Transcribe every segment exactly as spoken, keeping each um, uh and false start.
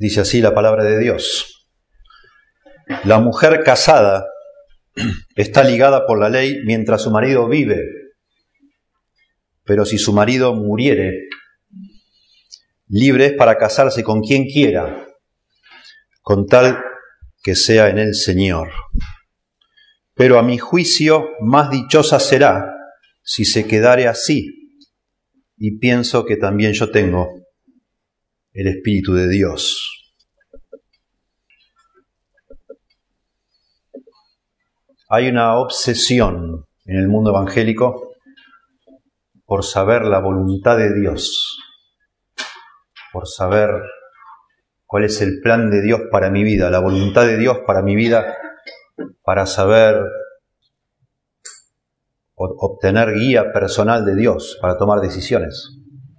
Dice así la palabra de Dios. La mujer casada está ligada por la ley mientras su marido vive, pero si su marido muriere, libre es para casarse con quien quiera, con tal que sea en el Señor. Pero a mi juicio más dichosa será si se quedare así, y pienso que también yo tengo el Espíritu de Dios. Hay una obsesión en el mundo evangélico por saber la voluntad de Dios, por saber cuál es el plan de Dios para mi vida, la voluntad de Dios para mi vida, para saber obtener guía personal de Dios para tomar decisiones.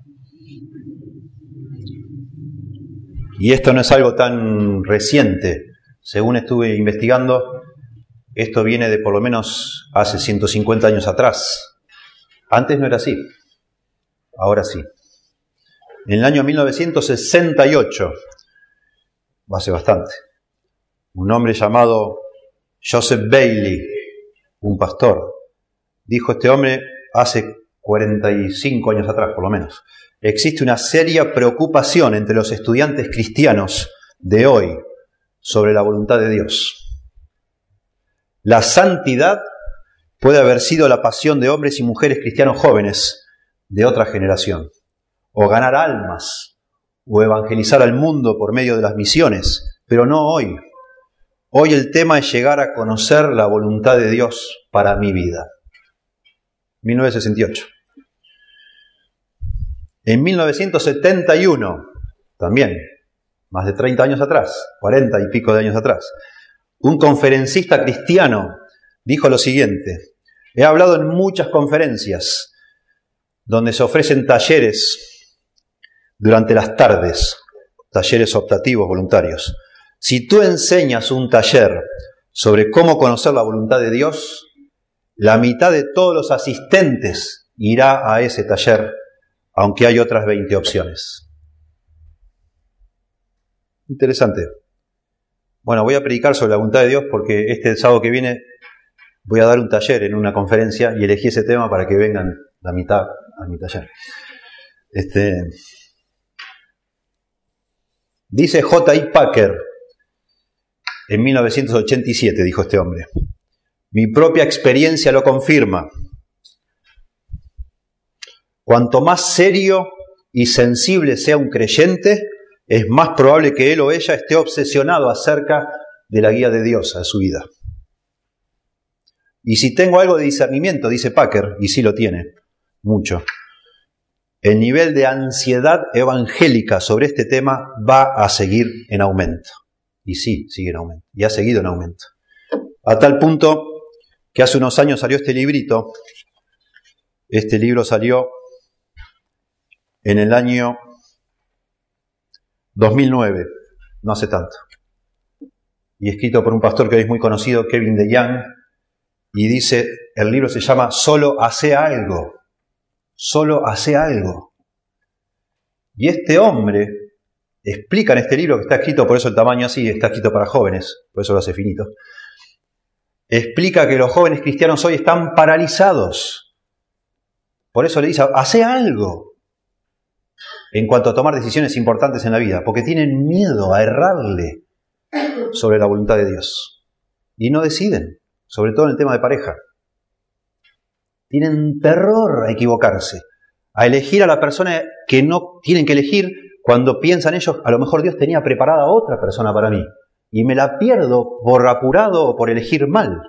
Y esto no es algo tan reciente. Según estuve investigando, esto viene de por lo menos hace ciento cincuenta años atrás. Antes no era así, ahora sí. En el año mil novecientos sesenta y ocho, hace bastante, un hombre llamado Joseph Bailey, un pastor, dijo este hombre hace cuarenta y cinco años atrás por lo menos: existe una seria preocupación entre los estudiantes cristianos de hoy sobre la voluntad de Dios. La santidad puede haber sido la pasión de hombres y mujeres cristianos jóvenes de otra generación, o ganar almas, o evangelizar al mundo por medio de las misiones, pero no hoy. Hoy el tema es llegar a conocer la voluntad de Dios para mi vida. mil novecientos sesenta y ocho. En mil novecientos setenta y uno, también, más de treinta años atrás, cuarenta y pico de años atrás, un conferencista cristiano dijo lo siguiente: he hablado en muchas conferencias donde se ofrecen talleres durante las tardes, talleres optativos voluntarios. Si tú enseñas un taller sobre cómo conocer la voluntad de Dios, la mitad de todos los asistentes irá a ese taller, aunque hay otras veinte opciones. Interesante. Bueno, voy a predicar sobre la voluntad de Dios porque este sábado que viene voy a dar un taller en una conferencia y elegí ese tema para que vengan la mitad a mi taller. Este, dice J I Packer, en mil novecientos ochenta y siete, dijo este hombre: mi propia experiencia lo confirma. Cuanto más serio y sensible sea un creyente, es más probable que él o ella esté obsesionado acerca de la guía de Dios a su vida. Y si tengo algo de discernimiento, dice Packer, y sí lo tiene, mucho, el nivel de ansiedad evangélica sobre este tema va a seguir en aumento. Y sí, sigue en aumento, y ha seguido en aumento. A tal punto que hace unos años salió este librito. Este libro salió en el año dos mil nueve, no hace tanto, y escrito por un pastor que hoy es muy conocido, Kevin DeYoung, y dice, el libro se llama Solo hace algo, solo hace algo. Y este hombre explica en este libro, que está escrito, por eso el tamaño así, está escrito para jóvenes, por eso lo hace finito, explica que los jóvenes cristianos hoy están paralizados. Por eso le dice, hace algo en cuanto a tomar decisiones importantes en la vida, porque tienen miedo a errarle sobre la voluntad de Dios. Y no deciden, sobre todo en el tema de pareja. Tienen terror a equivocarse, a elegir a la persona que no tienen que elegir cuando piensan ellos, a lo mejor Dios tenía preparada a otra persona para mí, y me la pierdo por apurado o por elegir mal.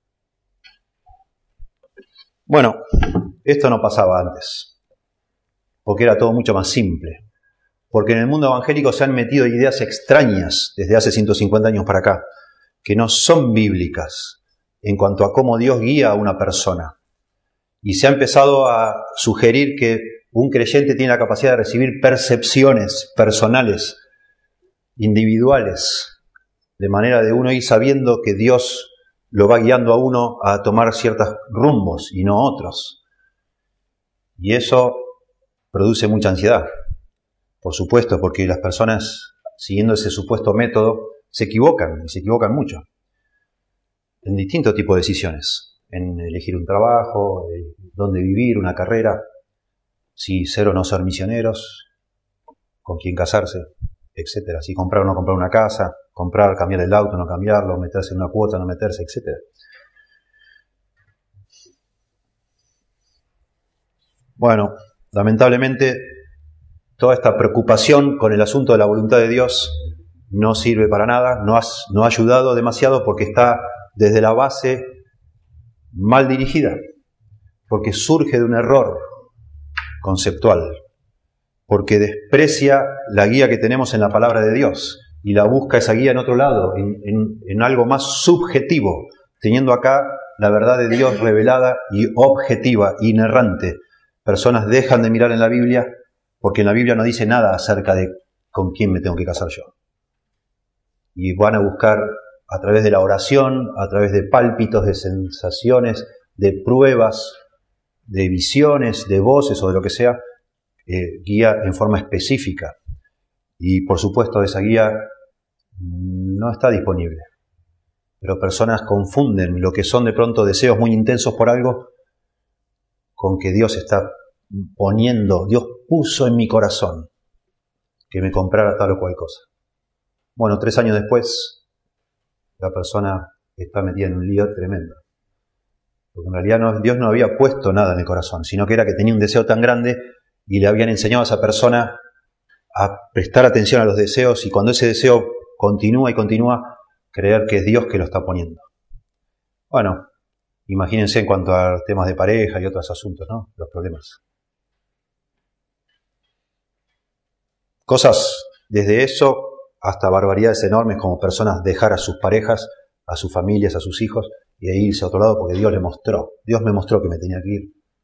Bueno, esto no pasaba antes, porque era todo mucho más simple. Porque en el mundo evangélico se han metido ideas extrañas desde hace ciento cincuenta años para acá, que no son bíblicas en cuanto a cómo Dios guía a una persona. Y se ha empezado a sugerir que un creyente tiene la capacidad de recibir percepciones personales, individuales, de manera de uno ir sabiendo que Dios lo va guiando a uno a tomar ciertos rumbos y no otros. Y eso produce mucha ansiedad, por supuesto, porque las personas siguiendo ese supuesto método, se equivocan, y se equivocan mucho, en distintos tipos de decisiones, en elegir un trabajo, dónde vivir, una carrera, si ser o no ser misioneros, con quién casarse, etcétera. Si comprar o no comprar una casa, comprar, cambiar el auto, no cambiarlo, meterse en una cuota, no meterse, etcétera. Bueno, lamentablemente toda esta preocupación con el asunto de la voluntad de Dios no sirve para nada, no, has, no ha ayudado demasiado porque está desde la base mal dirigida, porque surge de un error conceptual, porque desprecia la guía que tenemos en la palabra de Dios y la busca esa guía en otro lado, en, en, en algo más subjetivo, teniendo acá la verdad de Dios revelada y objetiva, inerrante. Personas dejan de mirar en la Biblia porque en la Biblia no dice nada acerca de con quién me tengo que casar yo. Y van a buscar a través de la oración, a través de pálpitos, de sensaciones, de pruebas, de visiones, de voces o de lo que sea, eh, guía en forma específica. Y por supuesto esa guía no está disponible. Pero personas confunden lo que son de pronto deseos muy intensos por algo con que Dios está poniendo, Dios puso en mi corazón que me comprara tal o cual cosa. Bueno, tres años después, la persona está metida en un lío tremendo. Porque en realidad no, Dios no había puesto nada en el corazón, sino que era que tenía un deseo tan grande y le habían enseñado a esa persona a prestar atención a los deseos y cuando ese deseo continúa y continúa, creer que es Dios que lo está poniendo. Bueno, imagínense en cuanto a temas de pareja y otros asuntos, ¿no? Los problemas. Cosas desde eso hasta barbaridades enormes como personas dejar a sus parejas, a sus familias, a sus hijos y de irse a otro lado porque Dios le mostró. Dios me mostró que me tenía que ir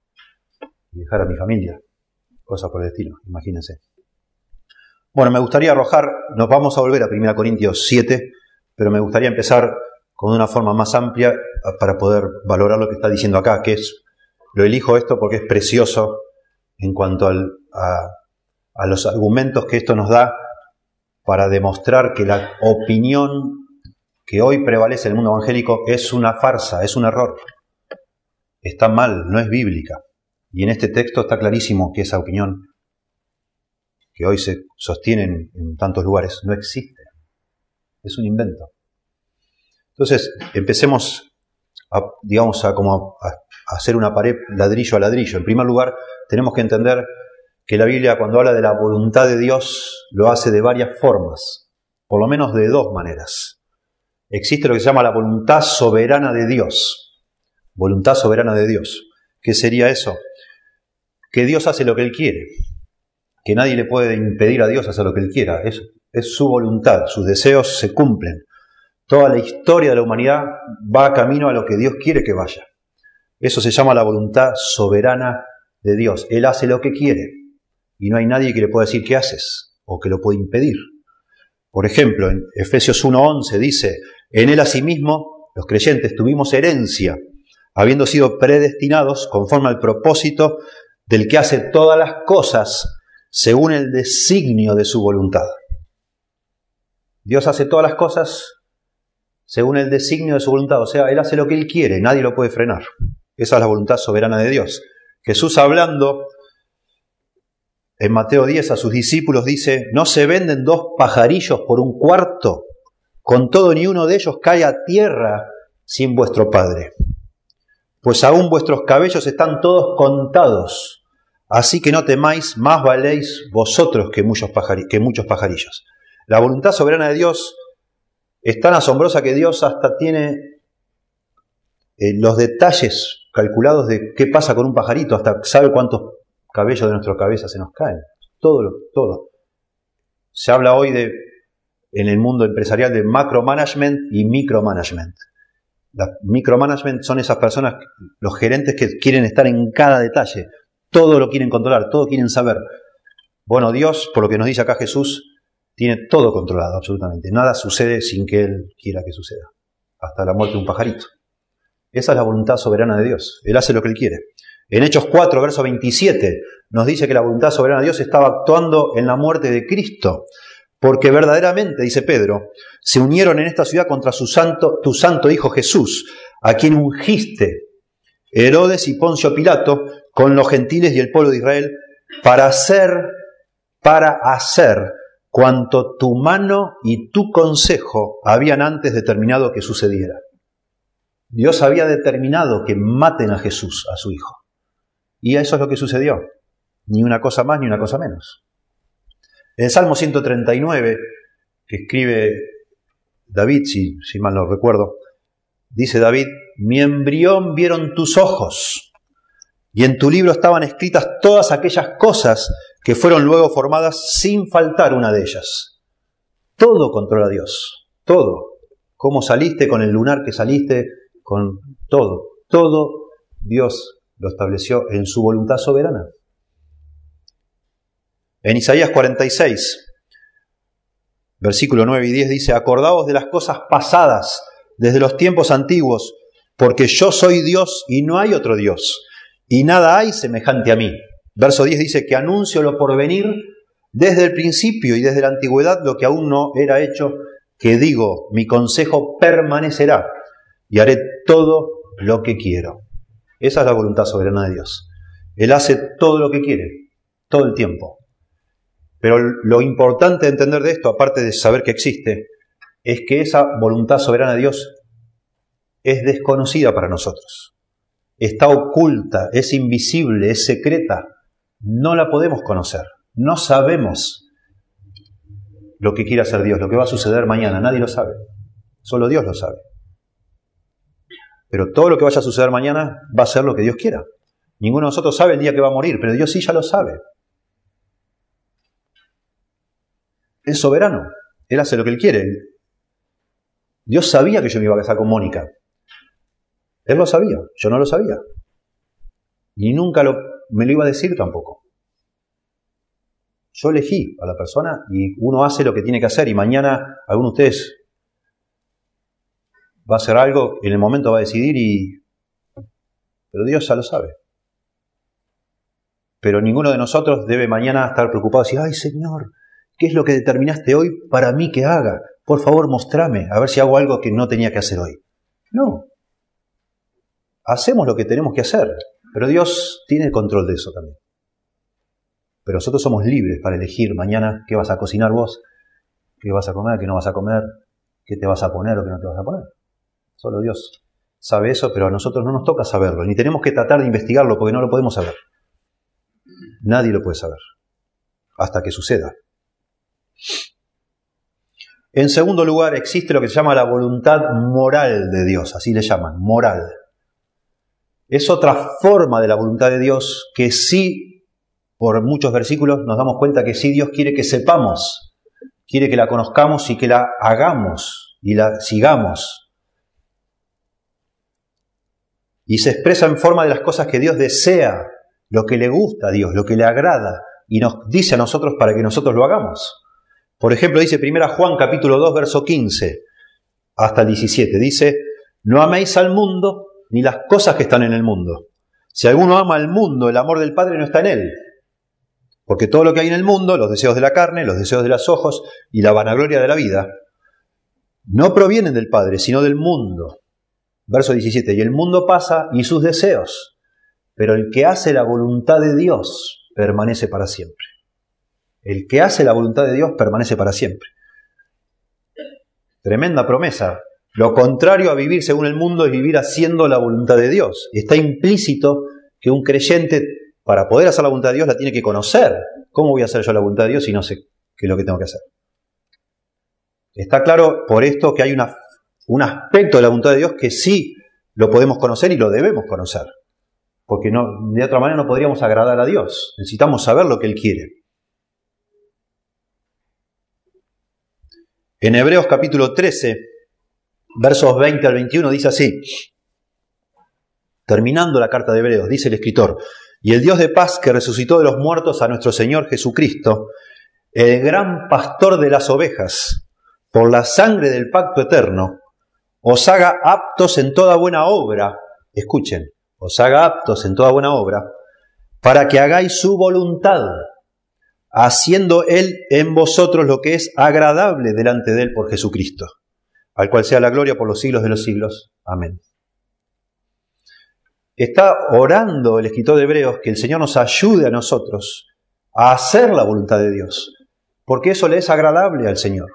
y dejar a mi familia. Cosas por el estilo, imagínense. Bueno, me gustaría arrojar, nos vamos a volver a primera Corintios siete, pero me gustaría empezar con una forma más amplia para poder valorar lo que está diciendo acá, que es, lo elijo esto porque es precioso en cuanto al, a, a los argumentos que esto nos da para demostrar que la opinión que hoy prevalece en el mundo evangélico es una farsa, es un error. Está mal, no es bíblica. Y en este texto está clarísimo que esa opinión que hoy se sostiene en, en tantos lugares no existe. Es un invento. Entonces, empecemos a, digamos, a, como a, a hacer una pared ladrillo a ladrillo. En primer lugar, tenemos que entender que la Biblia, cuando habla de la voluntad de Dios, lo hace de varias formas, por lo menos de dos maneras. Existe lo que se llama la voluntad soberana de Dios. Voluntad soberana de Dios. ¿Qué sería eso? Que Dios hace lo que Él quiere. Que nadie le puede impedir a Dios hacer lo que Él quiera. Es, es su voluntad, sus deseos se cumplen. Toda la historia de la humanidad va camino a lo que Dios quiere que vaya. Eso se llama la voluntad soberana de Dios. Él hace lo que quiere. Y no hay nadie que le pueda decir qué haces o que lo pueda impedir. Por ejemplo, en Efesios uno once dice, en Él asimismo los creyentes tuvimos herencia, habiendo sido predestinados conforme al propósito del que hace todas las cosas según el designio de su voluntad. Dios hace todas las cosas según el designio de su voluntad, o sea, Él hace lo que Él quiere, nadie lo puede frenar. Esa es la voluntad soberana de Dios. Jesús hablando en Mateo diez a sus discípulos dice, ¿no se venden dos pajarillos por un cuarto? Con todo ni uno de ellos cae a tierra sin vuestro Padre. Pues aún vuestros cabellos están todos contados. Así que no temáis, más valéis vosotros que muchos, pajari- que muchos pajarillos. La voluntad soberana de Dios es tan asombrosa que Dios hasta tiene eh, los detalles calculados de qué pasa con un pajarito, hasta sabe cuántos cabellos de nuestra cabeza se nos caen. Todo, todo. Se habla hoy de, en el mundo empresarial de macromanagement y micromanagement. La micromanagement son esas personas, los gerentes que quieren estar en cada detalle. Todo lo quieren controlar, todo quieren saber. Bueno, Dios, por lo que nos dice acá Jesús, tiene todo controlado, absolutamente. Nada sucede sin que Él quiera que suceda. Hasta la muerte de un pajarito. Esa es la voluntad soberana de Dios. Él hace lo que Él quiere. En Hechos cuatro, verso veintisiete, nos dice que la voluntad soberana de Dios estaba actuando en la muerte de Cristo porque verdaderamente, dice Pedro, se unieron en esta ciudad contra su santo, tu santo Hijo Jesús, a quien ungiste Herodes y Poncio Pilato con los gentiles y el pueblo de Israel para hacer, para hacer cuanto tu mano y tu consejo habían antes determinado que sucediera. Dios había determinado que maten a Jesús, a su Hijo. Y eso es lo que sucedió. Ni una cosa más ni una cosa menos. En el Salmo ciento treinta y nueve, que escribe David, si, si mal no recuerdo, dice David, mi embrión vieron tus ojos, y en tu libro estaban escritas todas aquellas cosas que fueron luego formadas sin faltar una de ellas. Todo controla Dios, todo. Cómo saliste, con el lunar que saliste, con todo. Todo Dios lo estableció en su voluntad soberana. En Isaías cuarenta y seis, versículo nueve y diez dice, acordaos de las cosas pasadas desde los tiempos antiguos, porque yo soy Dios y no hay otro Dios, y nada hay semejante a mí. Verso diez dice que anuncio lo por venir desde el principio y desde la antigüedad lo que aún no era hecho, que digo, mi consejo permanecerá y haré todo lo que quiero. Esa es la voluntad soberana de Dios. Él hace todo lo que quiere, todo el tiempo. Pero lo importante de entender de esto, aparte de saber que existe, es que esa voluntad soberana de Dios es desconocida para nosotros. Está oculta, es invisible, es secreta. No la podemos conocer. No sabemos lo que quiere hacer Dios, lo que va a suceder mañana. Nadie lo sabe. Solo Dios lo sabe. Pero todo lo que vaya a suceder mañana va a ser lo que Dios quiera. Ninguno de nosotros sabe el día que va a morir, pero Dios sí ya lo sabe. Es soberano. Él hace lo que Él quiere. Dios sabía que yo me iba a casar con Mónica. Él lo sabía, yo no lo sabía. Ni nunca lo, me lo iba a decir tampoco. Yo elegí a la persona y uno hace lo que tiene que hacer y mañana alguno de ustedes va a hacer algo, en el momento va a decidir y... Pero Dios ya lo sabe. Pero ninguno de nosotros debe mañana estar preocupado y decir, ay Señor, ¿qué es lo que determinaste hoy para mí que haga? Por favor, mostrame, a ver si hago algo que no tenía que hacer hoy. No. Hacemos lo que tenemos que hacer, pero Dios tiene el control de eso también. Pero nosotros somos libres para elegir mañana qué vas a cocinar vos, qué vas a comer, qué no vas a comer, qué te vas a poner o qué no te vas a poner. Solo Dios sabe eso, pero a nosotros no nos toca saberlo, ni tenemos que tratar de investigarlo porque no lo podemos saber. Nadie lo puede saber, hasta que suceda. En segundo lugar, existe lo que se llama la voluntad moral de Dios, así le llaman, moral. Es otra forma de la voluntad de Dios que sí, por muchos versículos nos damos cuenta que sí Dios quiere que sepamos, quiere que la conozcamos y que la hagamos y la sigamos. Y se expresa en forma de las cosas que Dios desea, lo que le gusta a Dios, lo que le agrada, y nos dice a nosotros para que nosotros lo hagamos. Por ejemplo, dice primera Juan capítulo dos, verso quince hasta el diecisiete, dice, no améis al mundo ni las cosas que están en el mundo. Si alguno ama al mundo, el amor del Padre no está en él. Porque todo lo que hay en el mundo, los deseos de la carne, los deseos de los ojos y la vanagloria de la vida, no provienen del Padre, sino del mundo. Verso diecisiete, y el mundo pasa y sus deseos, pero el que hace la voluntad de Dios permanece para siempre. El que hace la voluntad de Dios permanece para siempre. Tremenda promesa. Lo contrario a vivir según el mundo es vivir haciendo la voluntad de Dios. Está implícito que un creyente, para poder hacer la voluntad de Dios, la tiene que conocer. ¿Cómo voy a hacer yo la voluntad de Dios si no sé qué es lo que tengo que hacer? Está claro por esto que hay una, un aspecto de la voluntad de Dios que sí lo podemos conocer y lo debemos conocer. Porque no, de otra manera no podríamos agradar a Dios. Necesitamos saber lo que Él quiere. En Hebreos capítulo trece, versos veinte al veintiuno, dice así, terminando la carta de Hebreos, dice el escritor, y el Dios de paz que resucitó de los muertos a nuestro Señor Jesucristo, el gran pastor de las ovejas, por la sangre del pacto eterno, os haga aptos en toda buena obra, escuchen, os haga aptos en toda buena obra, para que hagáis su voluntad, haciendo Él en vosotros lo que es agradable delante de Él por Jesucristo, al cual sea la gloria por los siglos de los siglos. Amén. Está orando el escritor de Hebreos que el Señor nos ayude a nosotros a hacer la voluntad de Dios, porque eso le es agradable al Señor.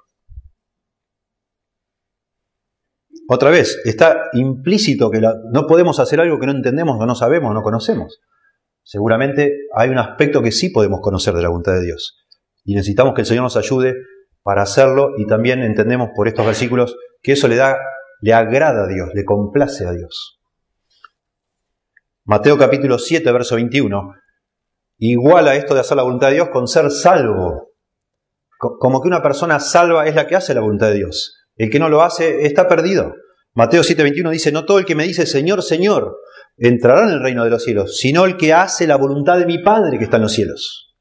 Otra vez, está implícito que la, no podemos hacer algo que no entendemos, o no sabemos, o no conocemos. Seguramente hay un aspecto que sí podemos conocer de la voluntad de Dios. Y necesitamos que el Señor nos ayude para hacerlo, y también entendemos por estos versículos que eso le da, le agrada a Dios, le complace a Dios. Mateo capítulo siete, verso veintiuno, iguala esto de hacer la voluntad de Dios con ser salvo. Como que una persona salva es la que hace la voluntad de Dios. El que no lo hace está perdido. Mateo siete veintiuno dice, no todo el que me dice Señor, Señor, entrará en el reino de los cielos, sino el que hace la voluntad de mi Padre que está en los cielos.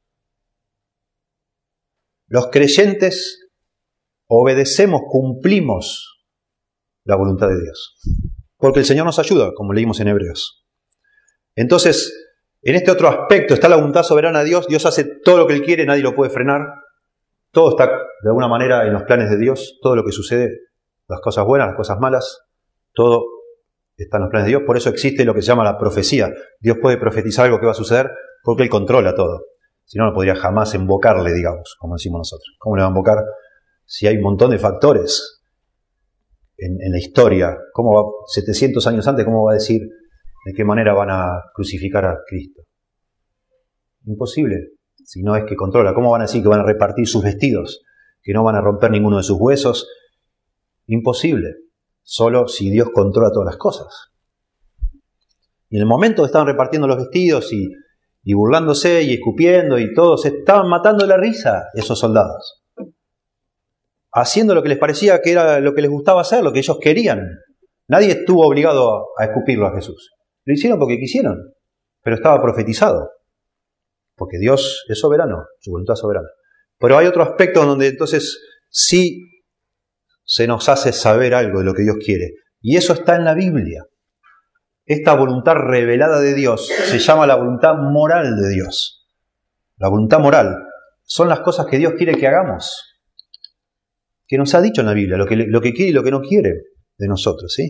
Los creyentes obedecemos, cumplimos la voluntad de Dios, porque el Señor nos ayuda, como leímos en Hebreos. Entonces, en este otro aspecto está la voluntad soberana de Dios. Dios hace todo lo que Él quiere, nadie lo puede frenar. Todo está de alguna manera en los planes de Dios, todo lo que sucede, las cosas buenas, las cosas malas, todo está en los planes de Dios. Por eso existe lo que se llama la profecía. Dios puede profetizar algo que va a suceder porque Él controla todo. Si no, no podría jamás invocarle, digamos, como decimos nosotros. ¿Cómo le va a invocar si hay un montón de factores en, en la historia? ¿Cómo va, setecientos años antes, cómo va a decir de qué manera van a crucificar a Cristo? Imposible. Si no es que controla, ¿cómo van a decir que van a repartir sus vestidos? ¿Que no van a romper ninguno de sus huesos? Imposible. Solo si Dios controla todas las cosas. Y en el momento que estaban repartiendo los vestidos y, y burlándose y escupiendo y todos, se estaban matando de la risa esos soldados. Haciendo lo que les parecía que era lo que les gustaba hacer, lo que ellos querían. Nadie estuvo obligado a escupirlo a Jesús. Lo hicieron porque quisieron, pero estaba profetizado. Porque Dios es soberano, su voluntad es soberana. Pero hay otro aspecto donde entonces sí se nos hace saber algo de lo que Dios quiere. Y eso está en la Biblia. Esta voluntad revelada de Dios se llama la voluntad moral de Dios. La voluntad moral son las cosas que Dios quiere que hagamos. Que nos ha dicho en la Biblia, lo que, lo que quiere y lo que no quiere de nosotros, ¿sí?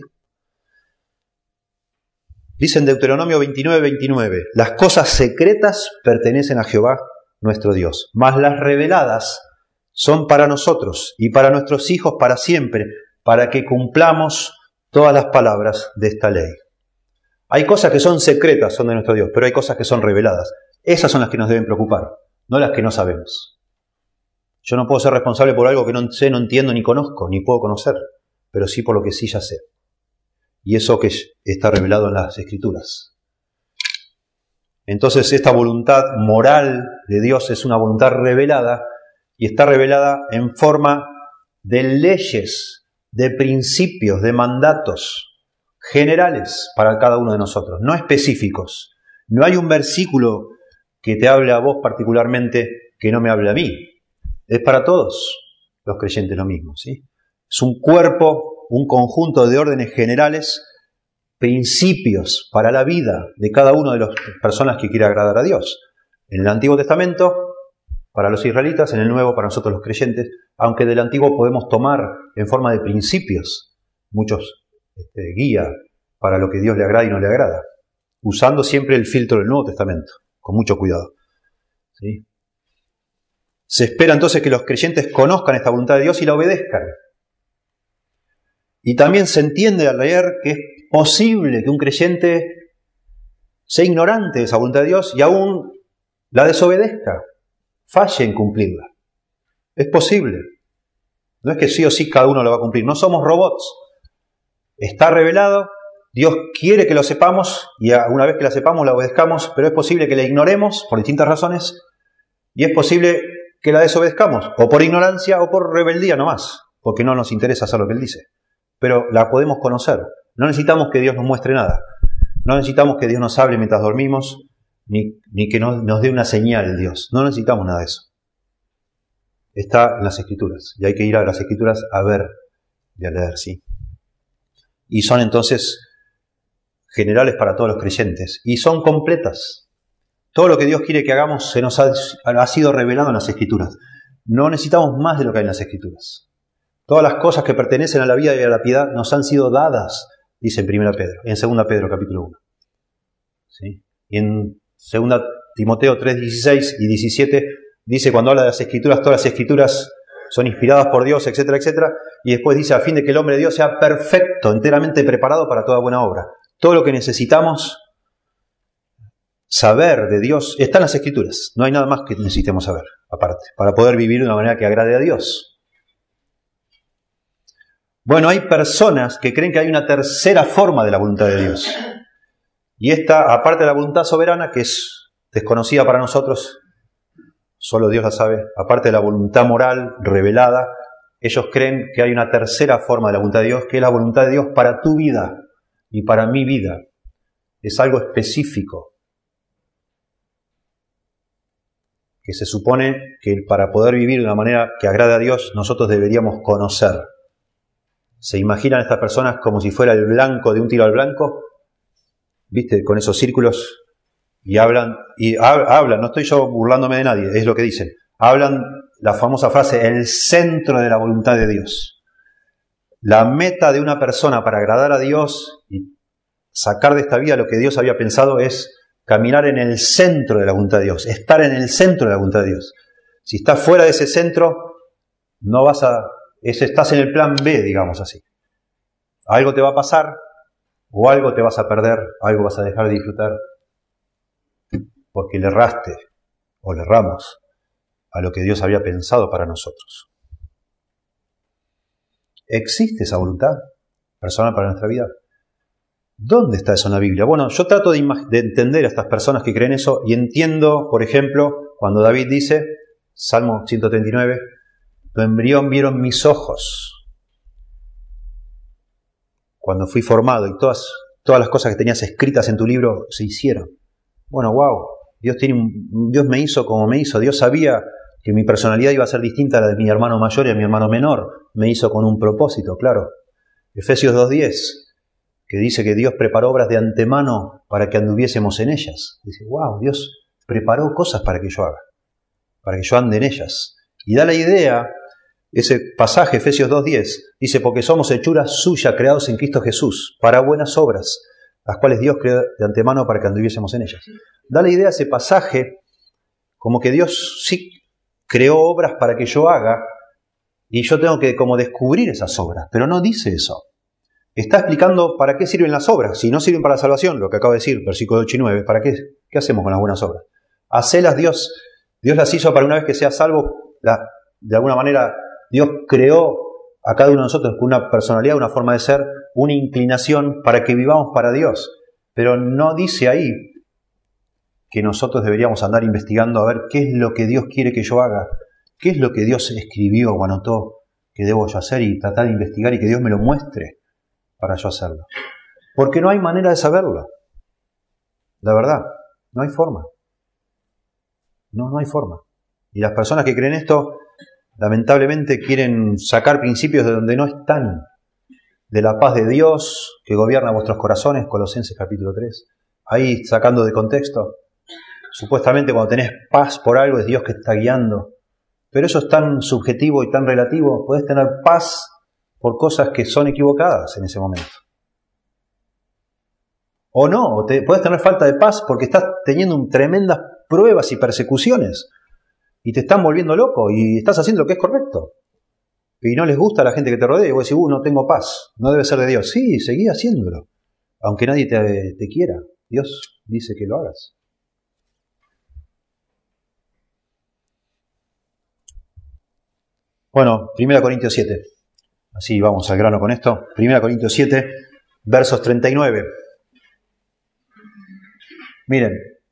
Dice en Deuteronomio veintinueve, veintinueve, las cosas secretas pertenecen a Jehová nuestro Dios, mas las reveladas son para nosotros y para nuestros hijos para siempre, para que cumplamos todas las palabras de esta ley. Hay cosas que son secretas, son de nuestro Dios, pero hay cosas que son reveladas. Esas son las que nos deben preocupar, no las que no sabemos. Yo no puedo ser responsable por algo que no sé, no entiendo, ni conozco, ni puedo conocer, pero sí por lo que sí ya sé. Y eso que está revelado en las Escrituras. Entonces esta voluntad moral de Dios es una voluntad revelada y está revelada en forma de leyes, de principios, de mandatos generales para cada uno de nosotros, no específicos. No hay un versículo que te hable a vos particularmente que no me hable a mí. Es para todos los creyentes lo mismo, ¿sí? Es un cuerpo, un conjunto de órdenes generales, principios para la vida de cada una de las personas que quiere agradar a Dios. En el Antiguo Testamento, para los israelitas, en el Nuevo, para nosotros los creyentes, aunque del Antiguo podemos tomar en forma de principios muchos este, guía para lo que Dios le agrada y no le agrada, usando siempre el filtro del Nuevo Testamento, con mucho cuidado, ¿sí? Se espera entonces que los creyentes conozcan esta voluntad de Dios y la obedezcan. Y también se entiende al leer que es posible que un creyente sea ignorante de esa voluntad de Dios y aún la desobedezca, falle en cumplirla. Es posible. No es que sí o sí cada uno lo va a cumplir. No somos robots. Está revelado, Dios quiere que lo sepamos y una vez que la sepamos la obedezcamos, pero es posible que la ignoremos por distintas razones y es posible que la desobedezcamos, o por ignorancia o por rebeldía nomás, porque no nos interesa hacer lo que Él dice. Pero la podemos conocer. No necesitamos que Dios nos muestre nada. No necesitamos que Dios nos hable mientras dormimos, ni, ni que nos, nos dé una señal Dios. No necesitamos nada de eso. Está en las Escrituras. Y hay que ir a las Escrituras a ver y a leer, ¿sí? Y son entonces generales para todos los creyentes. Y son completas. Todo lo que Dios quiere que hagamos se nos ha, ha sido revelado en las Escrituras. No necesitamos más de lo que hay en las Escrituras. Todas las cosas que pertenecen a la vida y a la piedad nos han sido dadas, dice en primera Pedro, en segunda Pedro capítulo uno. ¿Sí? Y en segunda Timoteo tres, dieciséis y diecisiete dice, cuando habla de las Escrituras, todas las Escrituras son inspiradas por Dios, etcétera, etcétera. Y después dice, a fin de que el hombre de Dios sea perfecto, enteramente preparado para toda buena obra. Todo lo que necesitamos saber de Dios está en las Escrituras. No hay nada más que necesitemos saber, aparte, para poder vivir de una manera que agrade a Dios. Bueno, hay personas que creen que hay una tercera forma de la voluntad de Dios. Y esta, aparte de la voluntad soberana, que es desconocida para nosotros, solo Dios la sabe, aparte de la voluntad moral revelada, ellos creen que hay una tercera forma de la voluntad de Dios, que es la voluntad de Dios para tu vida y para mi vida. Es algo específico, que se supone que para poder vivir de una manera que agrade a Dios, nosotros deberíamos conocer. ¿Se imaginan estas personas como si fuera el blanco de un tiro al blanco? ¿Viste? Con esos círculos. Y hablan, y hablan, no estoy yo burlándome de nadie, es lo que dicen. Hablan la famosa frase, el centro de la voluntad de Dios. La meta de una persona para agradar a Dios y sacar de esta vida lo que Dios había pensado es caminar en el centro de la voluntad de Dios, estar en el centro de la voluntad de Dios. Si estás fuera de ese centro, no vas a... Es, estás en el plan B, digamos así. Algo te va a pasar, o algo te vas a perder, algo vas a dejar de disfrutar, porque le erraste, o le erramos, a lo que Dios había pensado para nosotros. ¿Existe esa voluntad personal para nuestra vida? ¿Dónde está eso en la Biblia? Bueno, yo trato de, de entender a estas personas que creen eso, y entiendo, por ejemplo, cuando David dice, Salmo ciento treinta y nueve, tu embrión vieron mis ojos cuando fui formado y todas, todas las cosas que tenías escritas en tu libro se hicieron. Bueno, wow, Dios, tiene, Dios me hizo como me hizo. Dios sabía que mi personalidad iba a ser distinta a la de mi hermano mayor y a mi hermano menor. Me hizo con un propósito, claro. Efesios dos diez, que dice que Dios preparó obras de antemano para que anduviésemos en ellas. Dice, wow, Dios preparó cosas para que yo haga, para que yo ande en ellas. Y da la idea, ese pasaje, Efesios dos diez, dice, porque somos hechura suya, creados en Cristo Jesús, para buenas obras, las cuales Dios creó de antemano para que anduviésemos en ellas. Da la idea ese pasaje como que Dios sí creó obras para que yo haga, y yo tengo que como descubrir esas obras, pero no dice eso. Está explicando para qué sirven las obras. Si no sirven para la salvación, lo que acabo de decir, versículos ocho y nueve, ¿para qué? ¿Qué hacemos con las buenas obras? Hacelas Dios, Dios las hizo para una vez que seas salvo, la, de alguna manera Dios creó a cada uno de nosotros con una personalidad, una forma de ser, una inclinación para que vivamos para Dios. Pero no dice ahí que nosotros deberíamos andar investigando a ver qué es lo que Dios quiere que yo haga, qué es lo que Dios escribió o anotó que debo yo hacer y tratar de investigar y que Dios me lo muestre para yo hacerlo. Porque no hay manera de saberlo. La verdad, no hay forma. No, no hay forma. Y las personas que creen esto, lamentablemente quieren sacar principios de donde no están. De la paz de Dios que gobierna vuestros corazones, Colosenses capítulo tres. Ahí sacando de contexto. Supuestamente cuando tenés paz por algo es Dios que te está guiando. Pero eso es tan subjetivo y tan relativo. Podés tener paz por cosas que son equivocadas en ese momento. O no, o te, podés tener falta de paz porque estás teniendo un, tremendas pruebas y persecuciones. Y te están volviendo loco y estás haciendo lo que es correcto. Y no les gusta a la gente que te rodea. Y vos decís, uh, no tengo paz, no debe ser de Dios. Sí, seguí haciéndolo. Aunque nadie te, te quiera. Dios dice que lo hagas. Bueno, primera Corintios siete. Así vamos al grano con esto. primera Corintios siete, versos treinta y nueve. Miren.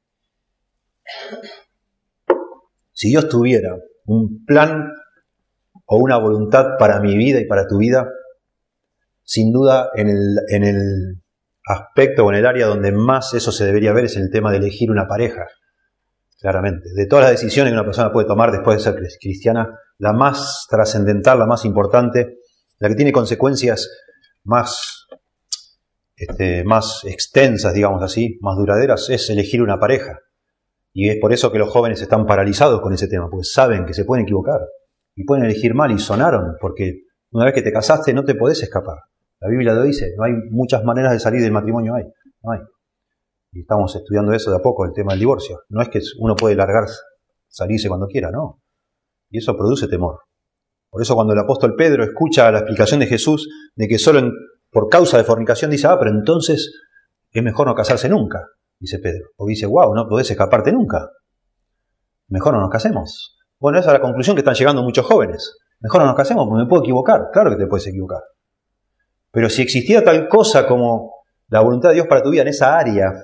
Si Dios tuviera un plan o una voluntad para mi vida y para tu vida, sin duda en el, en el aspecto o en el área donde más eso se debería ver es en el tema de elegir una pareja. Claramente. De todas las decisiones que una persona puede tomar después de ser cristiana, la más trascendental, la más importante, la que tiene consecuencias más, este, más extensas, digamos así, más duraderas, es elegir una pareja. Y es por eso que los jóvenes están paralizados con ese tema, porque saben que se pueden equivocar y pueden elegir mal y sonaron, porque una vez que te casaste no te podés escapar. La Biblia lo dice, no hay muchas maneras de salir del matrimonio, hay, no hay. Y estamos estudiando eso de a poco, el tema del divorcio. No es que uno puede largarse, salirse cuando quiera, no. Y eso produce temor. Por eso cuando el apóstol Pedro escucha la explicación de Jesús de que solo en, por causa de fornicación dice, ah, pero entonces es mejor no casarse nunca, dice Pedro. Porque dice, wow, no podés escaparte nunca. Mejor no nos casemos. Bueno, esa es la conclusión que están llegando muchos jóvenes. Mejor no nos casemos porque me puedo equivocar. Claro que te puedes equivocar. Pero si existiera tal cosa como la voluntad de Dios para tu vida en esa área,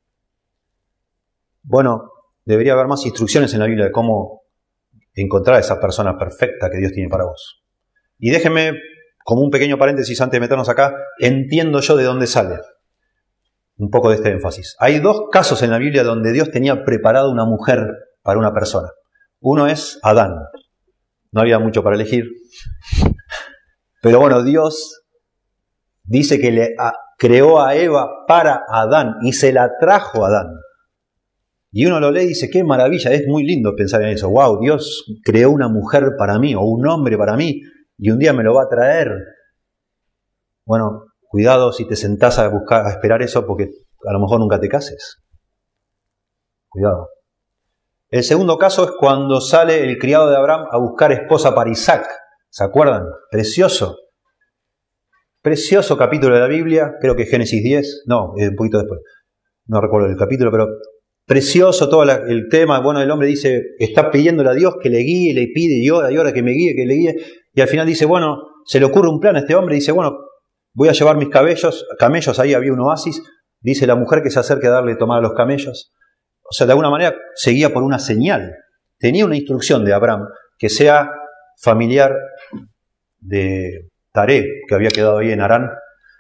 bueno, debería haber más instrucciones en la Biblia de cómo encontrar a esa persona perfecta que Dios tiene para vos. Y déjenme, como un pequeño paréntesis antes de meternos acá, entiendo yo de dónde sale un poco de este énfasis. Hay dos casos en la Biblia donde Dios tenía preparado una mujer para una persona. Uno es Adán. No había mucho para elegir. Pero bueno, Dios dice que le a, creó a Eva para Adán y se la trajo a Adán. Y uno lo lee y dice, qué maravilla, es muy lindo pensar en eso. Wow, Dios creó una mujer para mí o un hombre para mí y un día me lo va a traer. Bueno, cuidado si te sentás a buscar, a esperar eso porque a lo mejor nunca te cases. Cuidado. El segundo caso es cuando sale el criado de Abraham a buscar esposa para Isaac. ¿Se acuerdan? Precioso. Precioso capítulo de la Biblia, creo que Génesis diez, no, un poquito después. No recuerdo el capítulo, pero precioso todo la, el tema. Bueno, el hombre dice, está pidiéndole a Dios que le guíe, le pide y ora y ora que me guíe, que le guíe. Y al final dice, bueno, se le ocurre un plan a este hombre. Dice, bueno, voy a llevar mis cabellos, camellos, ahí había un oasis. Dice la mujer que se acerque a darle tomar a los camellos. O sea, de alguna manera seguía por una señal. Tenía una instrucción de Abraham que sea familiar de Taré, que había quedado ahí en Harán.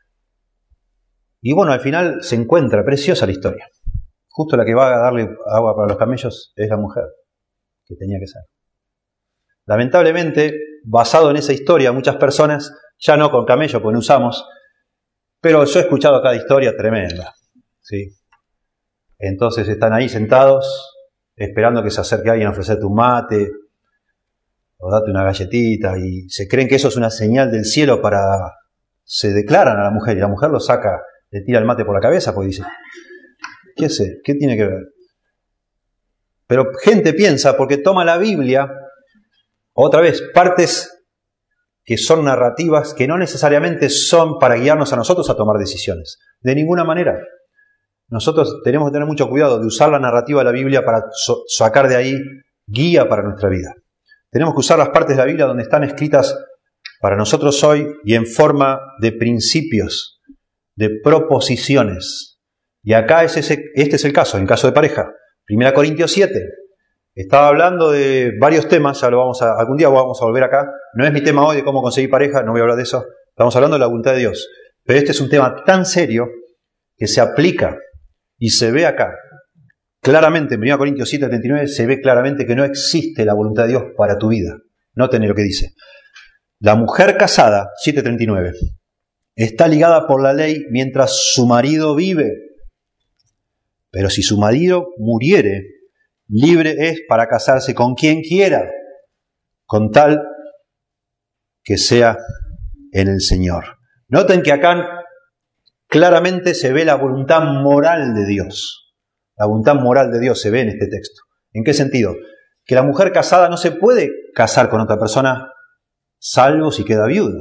Y bueno, al final se encuentra, preciosa la historia. Justo la que va a darle agua para los camellos es la mujer, que tenía que ser. Lamentablemente, basado en esa historia, muchas personas, ya no con camello, pues no usamos, pero yo he escuchado cada historia tremenda, ¿sí? Entonces están ahí sentados, esperando que se acerque alguien a ofrecerte un mate, o date una galletita, y se creen que eso es una señal del cielo para... Se declaran a la mujer, y la mujer lo saca, le tira el mate por la cabeza, porque dice... ¿Qué sé? ¿Qué tiene que ver? Pero gente piensa, porque toma la Biblia, otra vez, partes que son narrativas, que no necesariamente son para guiarnos a nosotros a tomar decisiones. De ninguna manera. Nosotros tenemos que tener mucho cuidado de usar la narrativa de la Biblia para so- sacar de ahí guía para nuestra vida. Tenemos que usar las partes de la Biblia donde están escritas para nosotros hoy y en forma de principios, de proposiciones. Y acá es ese, este es el caso, en caso de pareja. Primera Corintios siete. Estaba hablando de varios temas, ya lo vamos a, algún día vamos a volver acá. No es mi tema hoy de cómo conseguir pareja, no voy a hablar de eso. Estamos hablando de la voluntad de Dios. Pero este es un tema tan serio que se aplica y se ve acá. Claramente, en Primera Corintios siete, treinta y nueve, se ve claramente que no existe la voluntad de Dios para tu vida. Noten lo que dice. La mujer casada, siete treinta y nueve, está ligada por la ley mientras su marido vive. Pero si su marido muriere, libre es para casarse con quien quiera, con tal que sea en el Señor. Noten que acá claramente se ve la voluntad moral de Dios. La voluntad moral de Dios se ve en este texto. ¿En qué sentido? Que la mujer casada no se puede casar con otra persona salvo si queda viuda.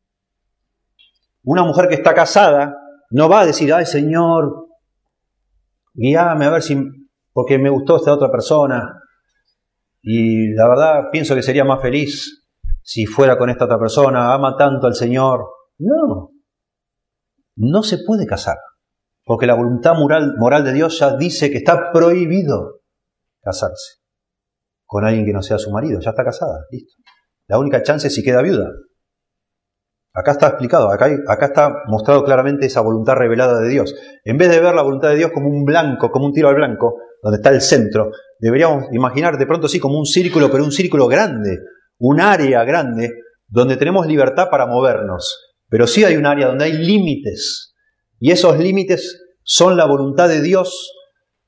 Una mujer que está casada no va a decir, ay Señor, guíame a ver si, porque me gustó esta otra persona y la verdad pienso que sería más feliz si fuera con esta otra persona, ama tanto al Señor. No, no se puede casar, porque la voluntad moral, moral de Dios ya dice que está prohibido casarse con alguien que no sea su marido, ya está casada, listo. La única chance es si queda viuda. Acá está explicado, acá, hay, acá está mostrado claramente esa voluntad revelada de Dios. En vez de ver la voluntad de Dios como un blanco, como un tiro al blanco, donde está el centro, deberíamos imaginar de pronto sí como un círculo, pero un círculo grande, un área grande, donde tenemos libertad para movernos. Pero sí hay un área donde hay límites, y esos límites son la voluntad de Dios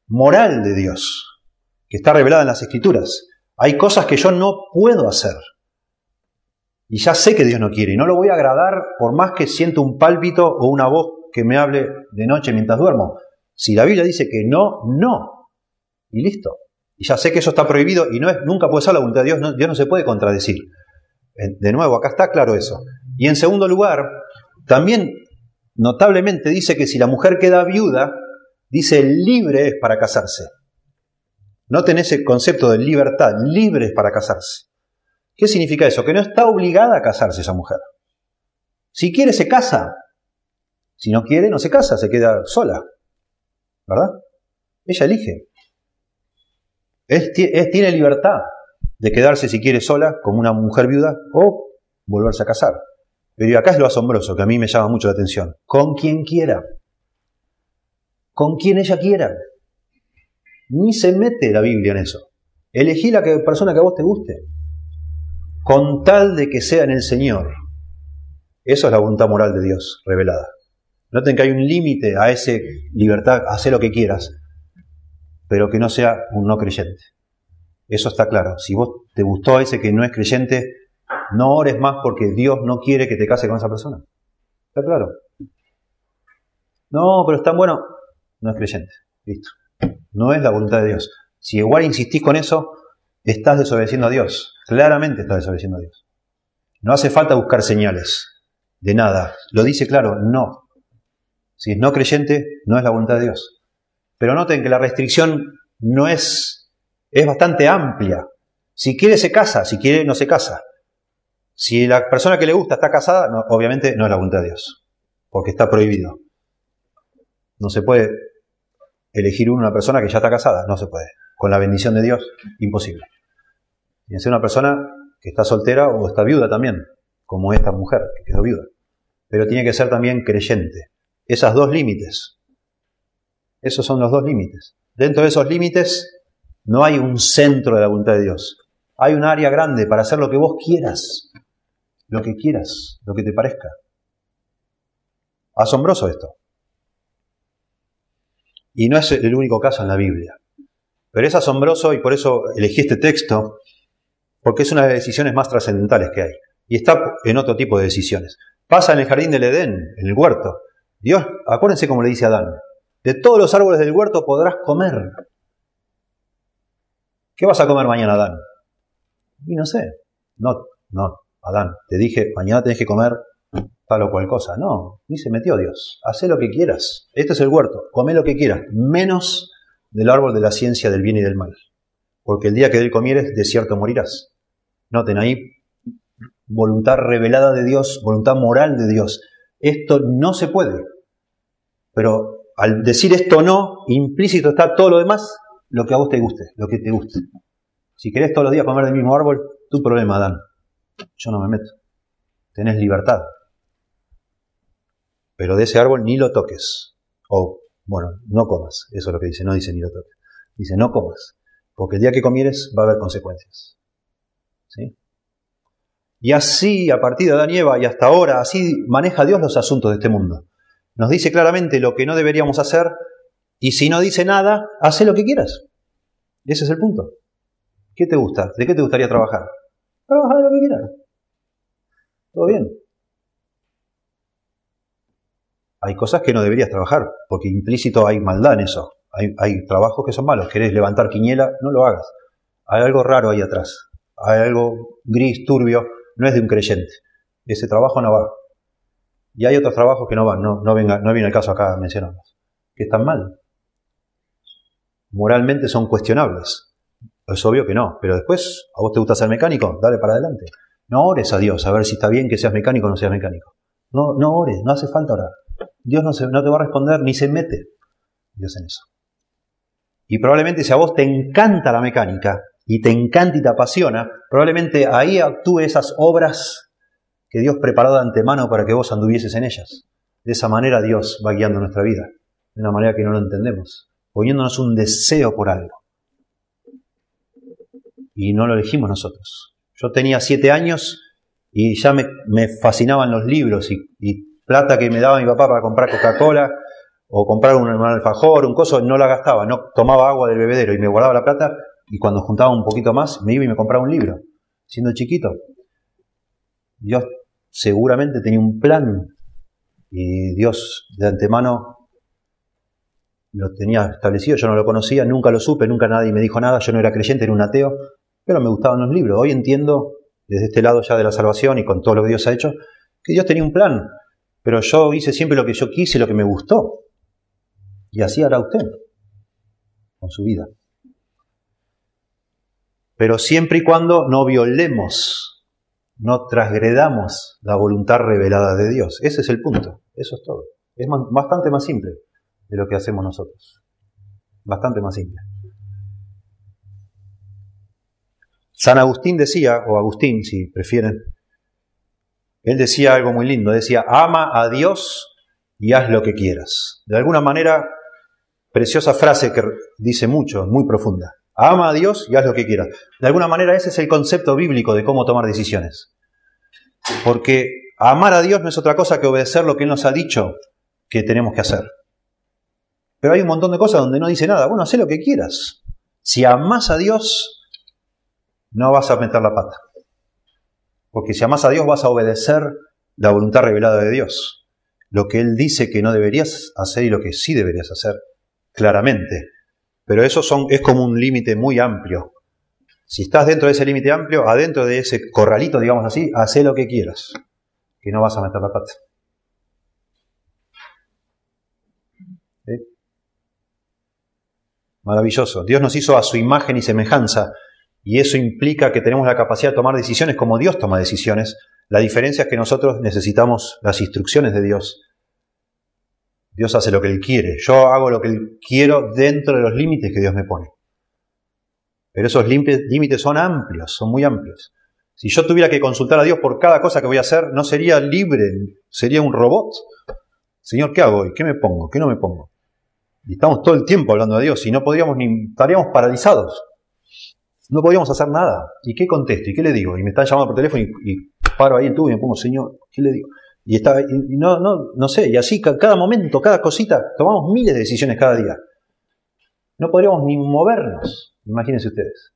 moral de Dios, que está revelada en las Escrituras. Hay cosas que yo no puedo hacer. Y ya sé que Dios no quiere. Y no lo voy a agradar por más que siento un pálpito o una voz que me hable de noche mientras duermo. Si la Biblia dice que no, no. Y listo. Y ya sé que eso está prohibido y no es, nunca puede ser la voluntad de Dios. No, Dios no se puede contradecir. De nuevo, acá está claro eso. Y en segundo lugar, también notablemente dice que si la mujer queda viuda, dice libre es para casarse. Noten ese concepto de libertad, libre es para casarse. ¿Qué significa eso? Que no está obligada a casarse esa mujer. Si quiere se casa. Si no quiere no se casa, se queda sola. ¿Verdad? Ella elige. Es, es, tiene libertad de quedarse si quiere sola como una mujer viuda o volverse a casar. Pero acá es lo asombroso que a mí me llama mucho la atención. Con quien quiera. Con quien ella quiera. Ni se mete la Biblia en eso. Elegí la que, persona que a vos te guste. Con tal de que sea en el Señor. Eso es la voluntad moral de Dios revelada. Noten que hay un límite a esa libertad, hacer lo que quieras, pero que no sea un no creyente. Eso está claro. Si vos te gustó ese que no es creyente, no ores más porque Dios no quiere que te cases con esa persona. ¿Está claro? No, pero es tan bueno. No es creyente. Listo. No es la voluntad de Dios. Si igual insistís con eso, estás desobedeciendo a Dios. Claramente estás desobedeciendo a Dios. No hace falta buscar señales de nada. Lo dice claro, no. Si es no creyente, no es la voluntad de Dios. Pero noten que la restricción no es, es bastante amplia. Si quiere se casa, si quiere no se casa. Si la persona que le gusta está casada, no, obviamente no es la voluntad de Dios, porque está prohibido. No se puede elegir una persona que ya está casada, no se puede. Con la bendición de Dios, imposible. Tiene que ser una persona que está soltera o está viuda también, como esta mujer que quedó viuda. Pero tiene que ser también creyente. Esos dos límites. Esos son los dos límites. Dentro de esos límites no hay un centro de la voluntad de Dios. Hay un área grande para hacer lo que vos quieras. Lo que quieras, lo que te parezca. Asombroso esto. Y no es el único caso en la Biblia. Pero es asombroso y por eso elegí este texto, porque es una de las decisiones más trascendentales que hay. Y está en otro tipo de decisiones. Pasa en el jardín del Edén, en el huerto. Dios, acuérdense cómo le dice a Adán, de todos los árboles del huerto podrás comer. ¿Qué vas a comer mañana, Adán? Y no sé. No, no, Adán, te dije, mañana tenés que comer tal o cual cosa. No, ni se metió Dios. Hacé lo que quieras. Este es el huerto. Comé lo que quieras, menos del árbol de la ciencia del bien y del mal. Porque el día que de él comieres, de cierto morirás. Noten ahí, voluntad revelada de Dios, voluntad moral de Dios. Esto no se puede. Pero al decir esto no, implícito está todo lo demás, lo que a vos te guste, lo que te guste. Si querés todos los días comer del mismo árbol, tu problema, Adán. Yo no me meto. Tenés libertad. Pero de ese árbol ni lo toques. O, bueno, no comas. Eso es lo que dice, no dice ni lo toques. Dice, no comas. Porque el día que comieres va a haber consecuencias. ¿Sí? Y así, a partir de Adán y Eva y hasta ahora, así maneja Dios los asuntos de este mundo. Nos dice claramente lo que no deberíamos hacer, y si no dice nada, haz lo que quieras. Ese es el punto. ¿Qué te gusta? ¿De qué te gustaría trabajar? Trabajar de lo que quieras. ¿Todo bien? Hay cosas que no deberías trabajar, porque implícito hay maldad en eso. Hay, hay trabajos que son malos. ¿Querés levantar quiniela? No lo hagas. Hay algo raro ahí atrás. Hay algo gris, turbio. No es de un creyente. Ese trabajo no va. Y hay otros trabajos que no van. No, no, venga, no viene el caso acá a mencionarlos. Que están mal. Moralmente son cuestionables. Es obvio que no. Pero después, ¿a vos te gusta ser mecánico? Dale para adelante. No ores a Dios a ver si está bien que seas mecánico o no seas mecánico. No, no ores. No hace falta orar. Dios no, se, no te va a responder ni se mete Dios en eso. Y probablemente si a vos te encanta la mecánica y te encanta y te apasiona, probablemente ahí actúe esas obras que Dios preparó de antemano para que vos anduvieses en ellas. De esa manera Dios va guiando nuestra vida, de una manera que no lo entendemos, poniéndonos un deseo por algo. Y no lo elegimos nosotros. Yo tenía siete años y ya me, me fascinaban los libros y, y plata que me daba mi papá para comprar Coca-Cola o comprar un, un alfajor, un coso, no la gastaba, no tomaba agua del bebedero y me guardaba la plata, y cuando juntaba un poquito más me iba y me compraba un libro, siendo chiquito. Dios seguramente tenía un plan y Dios de antemano lo tenía establecido. Yo no lo conocía, nunca lo supe, nunca nadie me dijo nada, yo no era creyente, era un ateo, pero me gustaban los libros. Hoy entiendo, desde este lado ya de la salvación y con todo lo que Dios ha hecho, que Dios tenía un plan, pero yo hice siempre lo que yo quise, lo que me gustó, y así hará usted con su vida. Pero siempre y cuando no violemos, no transgredamos la voluntad revelada de Dios. Ese es el punto, eso es todo. Es bastante más simple de lo que hacemos nosotros. Bastante más simple. San Agustín decía, o Agustín si prefieren, él decía algo muy lindo, decía, ama a Dios y haz lo que quieras. De alguna manera, preciosa frase que dice mucho, muy profunda. Ama a Dios y haz lo que quieras. De alguna manera ese es el concepto bíblico de cómo tomar decisiones. Porque amar a Dios no es otra cosa que obedecer lo que Él nos ha dicho que tenemos que hacer. Pero hay un montón de cosas donde no dice nada. Bueno, haz lo que quieras. Si amás a Dios, no vas a meter la pata. Porque si amás a Dios vas a obedecer la voluntad revelada de Dios. Lo que Él dice que no deberías hacer y lo que sí deberías hacer, claramente. Pero eso son, es como un límite muy amplio. Si estás dentro de ese límite amplio, adentro de ese corralito, digamos así, haz lo que quieras. Que no vas a meter la pata. ¿Sí? Maravilloso. Dios nos hizo a su imagen y semejanza. Y eso implica que tenemos la capacidad de tomar decisiones como Dios toma decisiones. La diferencia es que nosotros necesitamos las instrucciones de Dios. Dios hace lo que Él quiere. Yo hago lo que Él quiero dentro de los límites que Dios me pone. Pero esos límites son amplios, son muy amplios. Si yo tuviera que consultar a Dios por cada cosa que voy a hacer, no sería libre, sería un robot. Señor, ¿qué hago hoy? ¿Qué me pongo? ¿Qué no me pongo? Y estamos todo el tiempo hablando a Dios y no podríamos ni, estaríamos paralizados. No podíamos hacer nada. ¿Y qué contesto? ¿Y qué le digo? Y me están llamando por teléfono y, y paro ahí el tubo y me pongo, Señor, ¿qué le digo? Y, está, y, y no, no, no sé, y así cada momento, cada cosita, tomamos miles de decisiones cada día. No podríamos ni movernos, imagínense ustedes.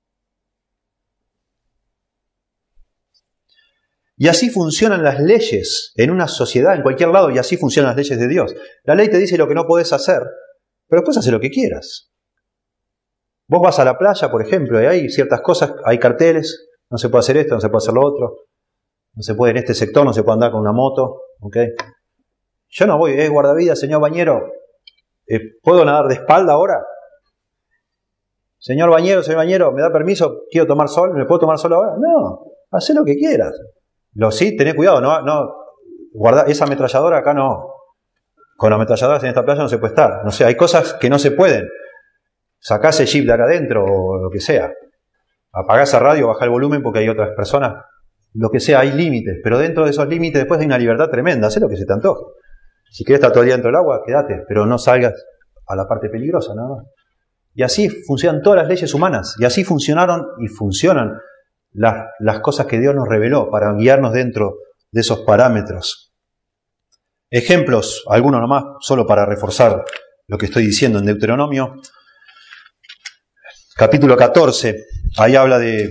Y así funcionan las leyes en una sociedad, en cualquier lado, y así funcionan las leyes de Dios. La ley te dice lo que no podés hacer, pero después hace lo que quieras. Vos vas a la playa, por ejemplo, y hay ciertas cosas, hay carteles, no se puede hacer esto, no se puede hacer lo otro, no se puede en este sector, no se puede andar con una moto, ¿ok? Yo no voy, es eh, guardavidas, señor bañero, eh, ¿puedo nadar de espalda ahora? Señor bañero, señor bañero, ¿me da permiso? ¿Quiero tomar sol? ¿Me puedo tomar sol ahora? No, haz lo que quieras. Lo sí, tené cuidado, no, no, guarda, esa ametralladora acá no. Con ametralladoras en esta playa no se puede estar. No sé, hay cosas que no se pueden. Sacá ese jeep de acá adentro o lo que sea. Apagá esa radio, bajá el volumen porque hay otras personas. Lo que sea, hay límites. Pero dentro de esos límites después hay una libertad tremenda. Hacé lo que se te antoje. Si querés estar todo el día dentro del agua, quédate. Pero no salgas a la parte peligrosa, nada más. Y así funcionan todas las leyes humanas. Y así funcionaron y funcionan las, las cosas que Dios nos reveló para guiarnos dentro de esos parámetros. Ejemplos, algunos nomás, solo para reforzar lo que estoy diciendo en Deuteronomio. Capítulo catorce, ahí habla de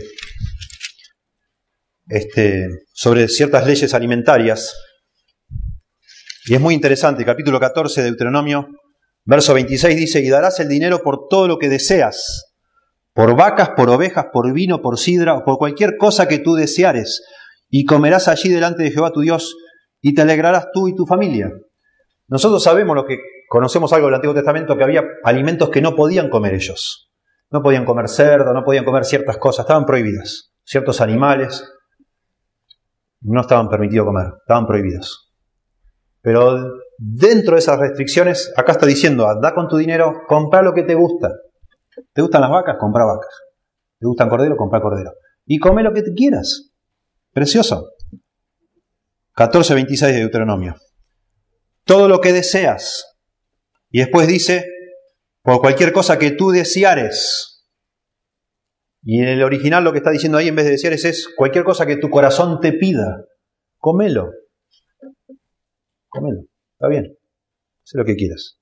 este, sobre ciertas leyes alimentarias. Y es muy interesante, capítulo catorce de Deuteronomio, verso veintiséis dice, y darás el dinero por todo lo que deseas, por vacas, por ovejas, por vino, por sidra, o por cualquier cosa que tú deseares, y comerás allí delante de Jehová tu Dios, y te alegrarás tú y tu familia. Nosotros sabemos lo que conocemos algo del Antiguo Testamento, que había alimentos que no podían comer ellos. No podían comer cerdo, no podían comer ciertas cosas, estaban prohibidas. Ciertos animales no estaban permitidos comer, estaban prohibidos. Pero dentro de esas restricciones, acá está diciendo, anda con tu dinero, compra lo que te gusta. ¿Te gustan las vacas? Compra vacas. ¿Te gustan cordero? Compra cordero. Y come lo que te quieras. Precioso. catorce veintiséis de Deuteronomio. Todo lo que deseas. Y después dice, por cualquier cosa que tú deseares. Y en el original lo que está diciendo ahí en vez de deseares es cualquier cosa que tu corazón te pida. Comelo. Comelo. Está bien. haz lo que quieras.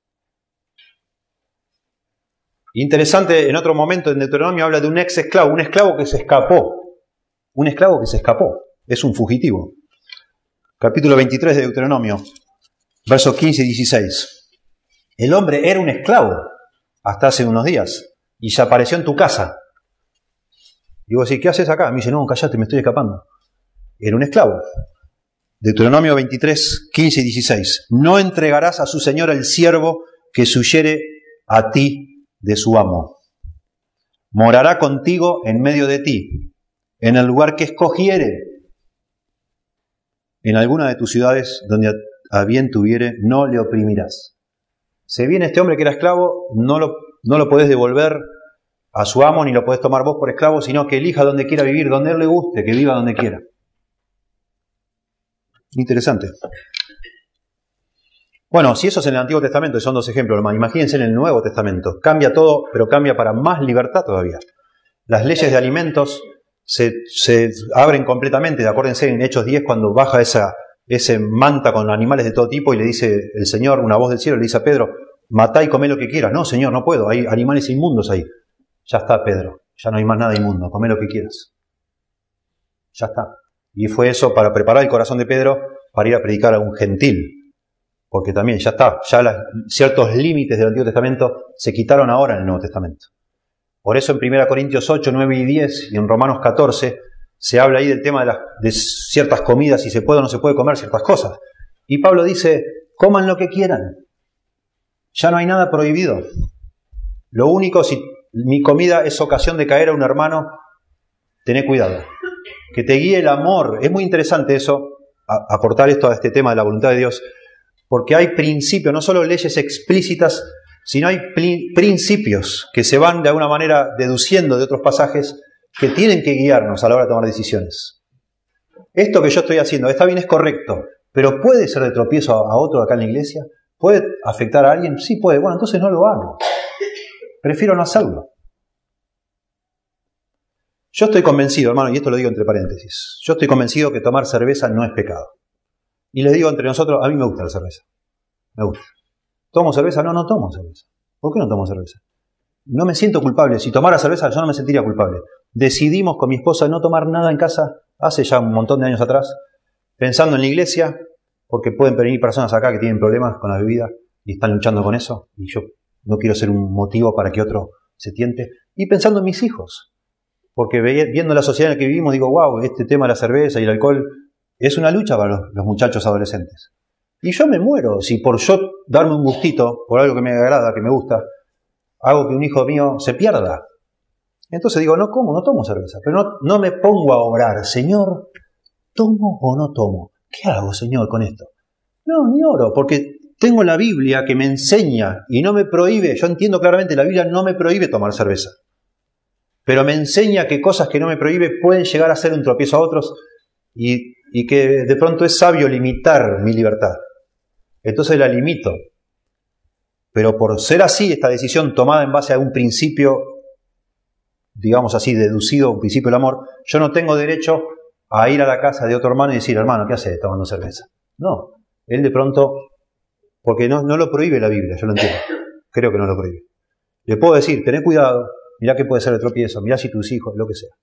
Interesante, en otro momento en Deuteronomio habla de un ex esclavo, un esclavo que se escapó. Un esclavo que se escapó, es un fugitivo. Capítulo veintitrés de Deuteronomio, versos quince y dieciséis. El hombre era un esclavo hasta hace unos días y se apareció en tu casa. Digo, sí, ¿qué haces acá? Me dice, no, cállate, me estoy escapando. Era un esclavo. Deuteronomio veintitrés, quince y dieciséis. No entregarás a su señor el siervo que se huyere a ti de su amo. Morará contigo en medio de ti, en el lugar que escogiere. En alguna de tus ciudades donde a bien tuviere, no le oprimirás. Se viene este hombre que era esclavo, no lo, no lo podés devolver a su amo, ni lo podés tomar vos por esclavo, sino que elija donde quiera vivir, donde él le guste, que viva donde quiera. Interesante. Bueno, si eso es en el Antiguo Testamento, y son dos ejemplos nomás, imagínense en el Nuevo Testamento. Cambia todo, pero cambia para más libertad todavía. Las leyes de alimentos se, se abren completamente. Acuérdense en Hechos diez, cuando baja esa, ese manta con animales de todo tipo y le dice el Señor, una voz del cielo, le dice a Pedro, matá y comé lo que quieras. No, Señor, no puedo, hay animales inmundos ahí. Ya está, Pedro, ya no hay más nada inmundo, comé lo que quieras. Ya está. Y fue eso para preparar el corazón de Pedro para ir a predicar a un gentil. Porque también ya está, ya las, ciertos límites del Antiguo Testamento se quitaron ahora en el Nuevo Testamento. Por eso en primera Corintios ocho, nueve y diez y en Romanos catorce se habla ahí del tema de, las, de ciertas comidas, si se puede o no se puede comer ciertas cosas. Y Pablo dice, coman lo que quieran. Ya no hay nada prohibido. Lo único, si mi comida es ocasión de caer a un hermano, tené cuidado. Que te guíe el amor. Es muy interesante eso, a, aportar esto a este tema de la voluntad de Dios, porque hay principios, no solo leyes explícitas, sino hay pli- principios que se van de alguna manera deduciendo de otros pasajes que tienen que guiarnos a la hora de tomar decisiones. Esto que yo estoy haciendo, está bien, es correcto, pero ¿puede ser de tropiezo a, a otro acá en la iglesia? ¿Puede afectar a alguien? Sí puede. Bueno, entonces no lo hago. Prefiero no hacerlo. Yo estoy convencido, hermano, y esto lo digo entre paréntesis, yo estoy convencido que tomar cerveza no es pecado. Y le digo entre nosotros, a mí me gusta la cerveza. Me gusta. ¿Tomo cerveza? No, no tomo cerveza. ¿Por qué no tomo cerveza? No me siento culpable. Si tomara cerveza, yo no me sentiría culpable. Decidimos con mi esposa no tomar nada en casa hace ya un montón de años atrás, pensando en la iglesia, porque pueden venir personas acá que tienen problemas con la bebida y están luchando con eso, y yo no quiero ser un motivo para que otro se tiente. Y pensando en mis hijos, porque viendo la sociedad en la que vivimos, digo, wow, este tema de la cerveza y el alcohol es una lucha para los, los muchachos adolescentes. Y yo me muero si por yo darme un gustito, por algo que me agrada, que me gusta, hago que un hijo mío se pierda. Entonces digo, no como, no tomo cerveza, pero no, no me pongo a orar, Señor, ¿tomo o no tomo? ¿Qué hago, Señor, con esto? No, ni oro, porque tengo la Biblia que me enseña y no me prohíbe, yo entiendo claramente, la Biblia no me prohíbe tomar cerveza, pero me enseña que cosas que no me prohíbe pueden llegar a ser un tropiezo a otros y, y que de pronto es sabio limitar mi libertad. Entonces la limito. Pero por ser así, esta decisión tomada en base a un principio, digamos así, deducido, un principio del amor, yo no tengo derecho a ir a la casa de otro hermano y decir, hermano, ¿qué haces tomando cerveza? No, él de pronto, porque no, no lo prohíbe la Biblia, yo lo entiendo, creo que no lo prohíbe. Le puedo decir, tené cuidado, mirá que puede ser de tropiezo, mirá si tus hijos, lo que sea.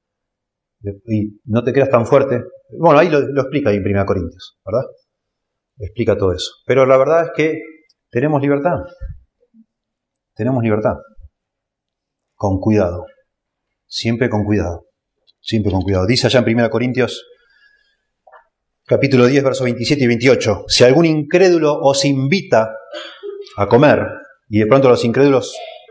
Y no te creas tan fuerte. Bueno, ahí lo, lo explica ahí en primera Corintios, ¿verdad? Explica todo eso. Pero la verdad es que tenemos libertad. Tenemos libertad. Con cuidado. Siempre con cuidado. Siempre con cuidado. Dice allá en primera Corintios, capítulo diez, versos veintisiete y veintiocho. Si algún incrédulo os invita a comer, y de pronto los incrédulos,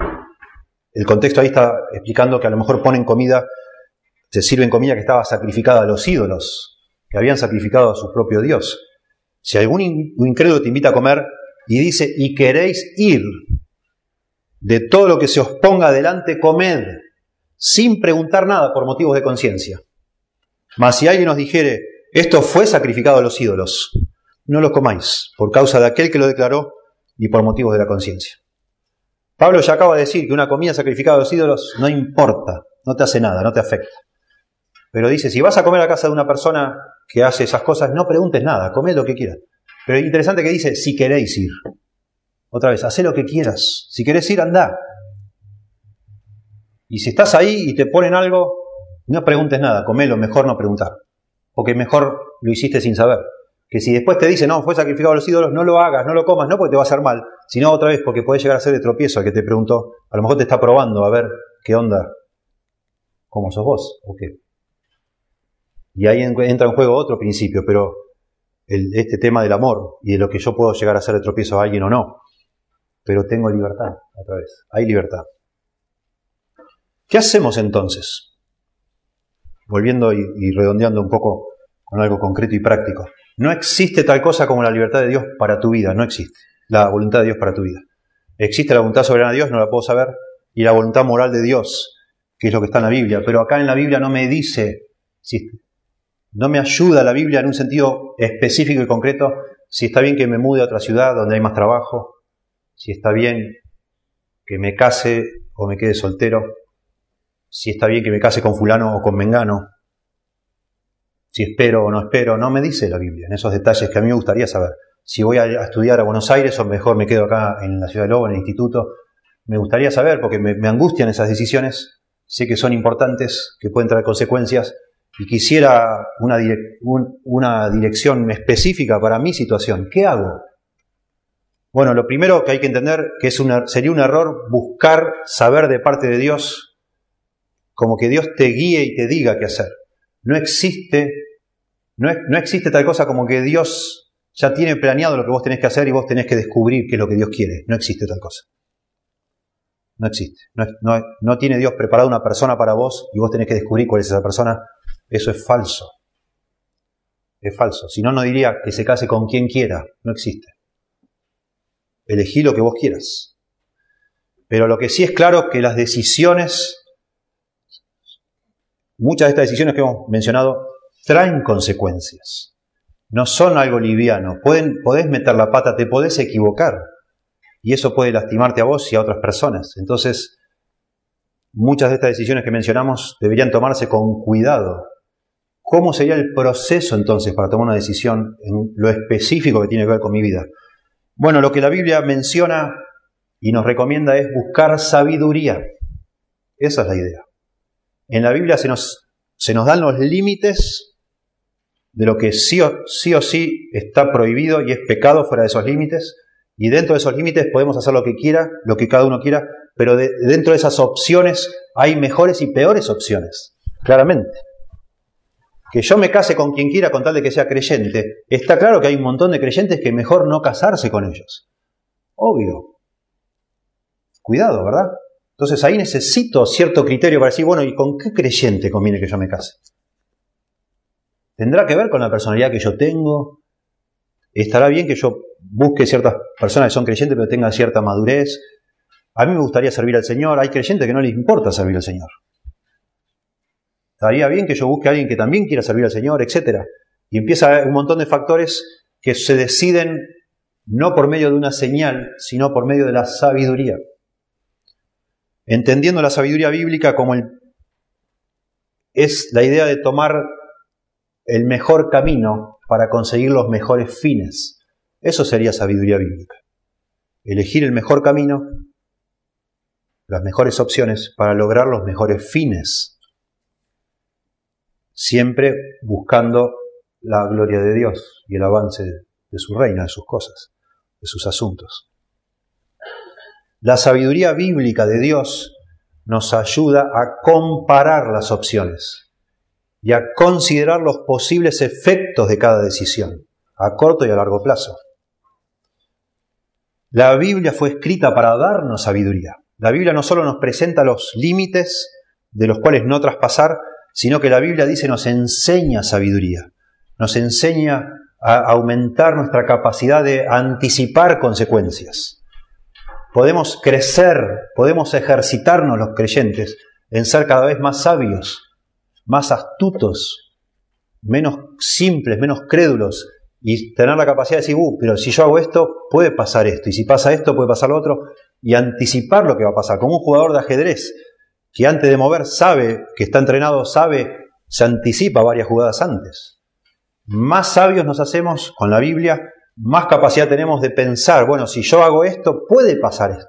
el contexto ahí está explicando que a lo mejor ponen comida, se sirven comida que estaba sacrificada a los ídolos, que habían sacrificado a su propio Dios. Si algún incrédulo te invita a comer y dice, y queréis ir, de todo lo que se os ponga delante, comed, sin preguntar nada por motivos de conciencia. Mas si alguien os dijere, esto fue sacrificado a los ídolos, no lo comáis, por causa de aquel que lo declaró y por motivos de la conciencia. Pablo ya acaba de decir que una comida sacrificada a los ídolos no importa, no te hace nada, no te afecta. Pero dice, si vas a comer a casa de una persona que hace esas cosas, no preguntes nada, comed lo que quieras. Pero es interesante que dice, si queréis ir. Otra vez, hacé lo que quieras. Si querés ir, andá. Y si estás ahí y te ponen algo, no preguntes nada, comelo, mejor no preguntar. Porque mejor lo hiciste sin saber. Que si después te dicen, no, fue sacrificado a los ídolos, no lo hagas, no lo comas, no porque te va a hacer mal, sino otra vez porque puede llegar a ser de tropiezo al que te preguntó. A lo mejor te está probando a ver qué onda, cómo sos vos, o qué. Y ahí entra en juego otro principio, pero el, este tema del amor y de lo que yo puedo llegar a ser de tropiezo a alguien o no. Pero tengo libertad, otra vez, hay libertad. ¿Qué hacemos entonces? Volviendo y, y redondeando un poco con algo concreto y práctico. No existe tal cosa como la libertad de Dios para tu vida, no existe. La voluntad de Dios para tu vida. Existe la voluntad soberana de Dios, no la puedo saber, y la voluntad moral de Dios, que es lo que está en la Biblia. Pero acá en la Biblia no me dice, si, no me ayuda la Biblia en un sentido específico y concreto, si está bien que me mude a otra ciudad donde hay más trabajo, si está bien que me case o me quede soltero, si está bien que me case con fulano o con mengano, si espero o no espero, no me dice la Biblia en esos detalles que a mí me gustaría saber. Si voy a estudiar a Buenos Aires o mejor me quedo acá en la ciudad de Lobo, en el instituto, me gustaría saber porque me, me angustian esas decisiones, sé que son importantes, que pueden traer consecuencias y quisiera una, direc- un, una dirección específica para mi situación. ¿Qué hago? Bueno, lo primero que hay que entender que es una, sería un error buscar saber de parte de Dios, como que Dios te guíe y te diga qué hacer. No existe, no, es, no existe tal cosa como que Dios ya tiene planeado lo que vos tenés que hacer y vos tenés que descubrir qué es lo que Dios quiere. No existe tal cosa. No existe. No, no, no tiene Dios preparado una persona para vos y vos tenés que descubrir cuál es esa persona. Eso es falso. Es falso. Si no, no diría que se case con quien quiera. No existe. Elegí lo que vos quieras. Pero lo que sí es claro que las decisiones, muchas de estas decisiones que hemos mencionado, traen consecuencias. No son algo liviano. Pueden, podés meter la pata, te podés equivocar. Y eso puede lastimarte a vos y a otras personas. Entonces, muchas de estas decisiones que mencionamos deberían tomarse con cuidado. ¿Cómo sería el proceso entonces para tomar una decisión en lo específico que tiene que ver con mi vida? Bueno, lo que la Biblia menciona y nos recomienda es buscar sabiduría. Esa es la idea. En la Biblia se nos, se nos dan los límites de lo que sí o, sí o sí está prohibido y es pecado fuera de esos límites. Y dentro de esos límites podemos hacer lo que quiera, lo que cada uno quiera, pero de, dentro de esas opciones hay mejores y peores opciones, claramente. Que yo me case con quien quiera con tal de que sea creyente, está claro que hay un montón de creyentes que mejor no casarse con ellos. Obvio. Cuidado, ¿verdad? Entonces ahí necesito cierto criterio para decir, bueno, ¿y con qué creyente conviene que yo me case? ¿Tendrá que ver con la personalidad que yo tengo? ¿Estará bien que yo busque ciertas personas que son creyentes pero tengan cierta madurez? A mí me gustaría servir al Señor. Hay creyentes que no les importa servir al Señor. Estaría bien que yo busque a alguien que también quiera servir al Señor, etcétera. Y empieza a haber un montón de factores que se deciden no por medio de una señal, sino por medio de la sabiduría. Entendiendo la sabiduría bíblica como el, es la idea de tomar el mejor camino para conseguir los mejores fines. Eso sería sabiduría bíblica. Elegir el mejor camino, las mejores opciones para lograr los mejores fines. Siempre buscando la gloria de Dios y el avance de su reino, de sus cosas, de sus asuntos. La sabiduría bíblica de Dios nos ayuda a comparar las opciones y a considerar los posibles efectos de cada decisión, a corto y a largo plazo. La Biblia fue escrita para darnos sabiduría. La Biblia no solo nos presenta los límites de los cuales no traspasar, sino que la Biblia dice nos enseña sabiduría, nos enseña a aumentar nuestra capacidad de anticipar consecuencias. Podemos crecer, podemos ejercitarnos los creyentes en ser cada vez más sabios, más astutos, menos simples, menos crédulos, y tener la capacidad de decir, uh, pero si yo hago esto, puede pasar esto, y si pasa esto, puede pasar lo otro, y anticipar lo que va a pasar, como un jugador de ajedrez, que antes de mover sabe, que está entrenado, sabe, se anticipa varias jugadas antes. Más sabios nos hacemos con la Biblia más capacidad tenemos de pensar, bueno, si yo hago esto, puede pasar esto.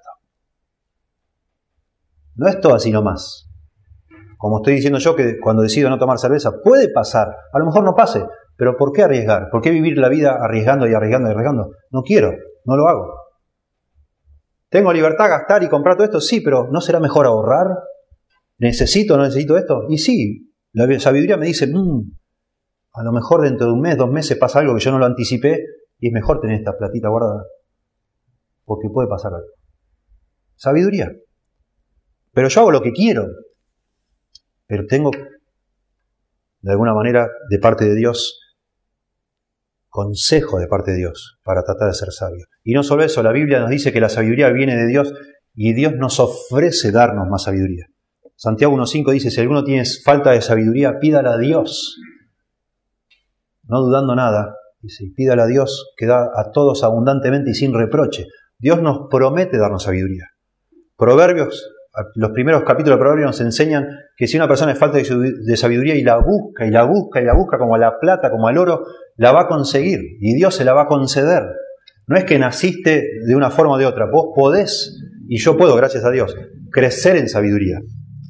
No es todo así nomás. Como estoy diciendo yo, que cuando decido no tomar cerveza, puede pasar. A lo mejor no pase, pero ¿por qué arriesgar? ¿Por qué vivir la vida arriesgando y arriesgando y arriesgando? No quiero, no lo hago. ¿Tengo libertad a gastar y comprar todo esto? Sí, pero ¿no será mejor ahorrar? ¿Necesito o no necesito esto? Y sí, la sabiduría me dice, mmm, a lo mejor dentro de un mes, dos meses pasa algo que yo no lo anticipé y es mejor tener esta platita guardada. Porque puede pasar algo. Sabiduría. Pero yo hago lo que quiero. Pero tengo, de alguna manera, de parte de Dios, consejo de parte de Dios para tratar de ser sabio. Y no solo eso, la Biblia nos dice que la sabiduría viene de Dios y Dios nos ofrece darnos más sabiduría. Santiago uno cinco dice, si alguno tiene falta de sabiduría, pídala a Dios. No dudando nada, dice, pídala a Dios que da a todos abundantemente y sin reproche. Dios nos promete darnos sabiduría. Proverbios, los primeros capítulos de Proverbios nos enseñan que si una persona es falta de sabiduría y la busca, y la busca, y la busca como a la plata, como al oro, la va a conseguir y Dios se la va a conceder. No es que naciste de una forma o de otra. Vos podés, y yo puedo, gracias a Dios, crecer en sabiduría.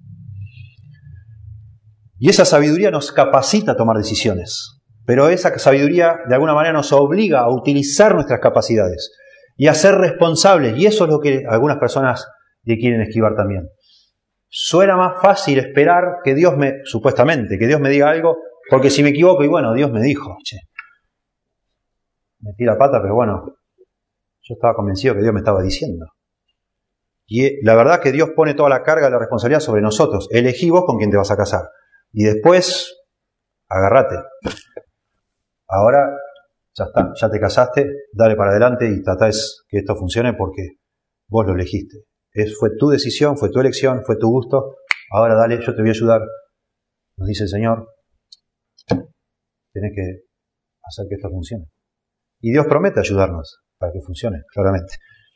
Y esa sabiduría nos capacita a tomar decisiones. Pero esa sabiduría de alguna manera nos obliga a utilizar nuestras capacidades y a ser responsables. Y eso es lo que algunas personas le quieren esquivar también. Suena más fácil esperar que Dios me, supuestamente, que Dios me diga algo, porque si me equivoco, y bueno, Dios me dijo, che, metí la pata, pero bueno, yo estaba convencido que Dios me estaba diciendo. Y la verdad que Dios pone toda la carga de la responsabilidad sobre nosotros. Elegí vos con quién te vas a casar. Y después, agárrate. Ahora, ya está, ya te casaste, dale para adelante y tratá que esto funcione porque vos lo elegiste. Es, fue tu decisión, fue tu elección, fue tu gusto. Ahora dale, yo te voy a ayudar. Nos dice el Señor, tenés que hacer que esto funcione. Y Dios promete ayudarnos para que funcione, claramente.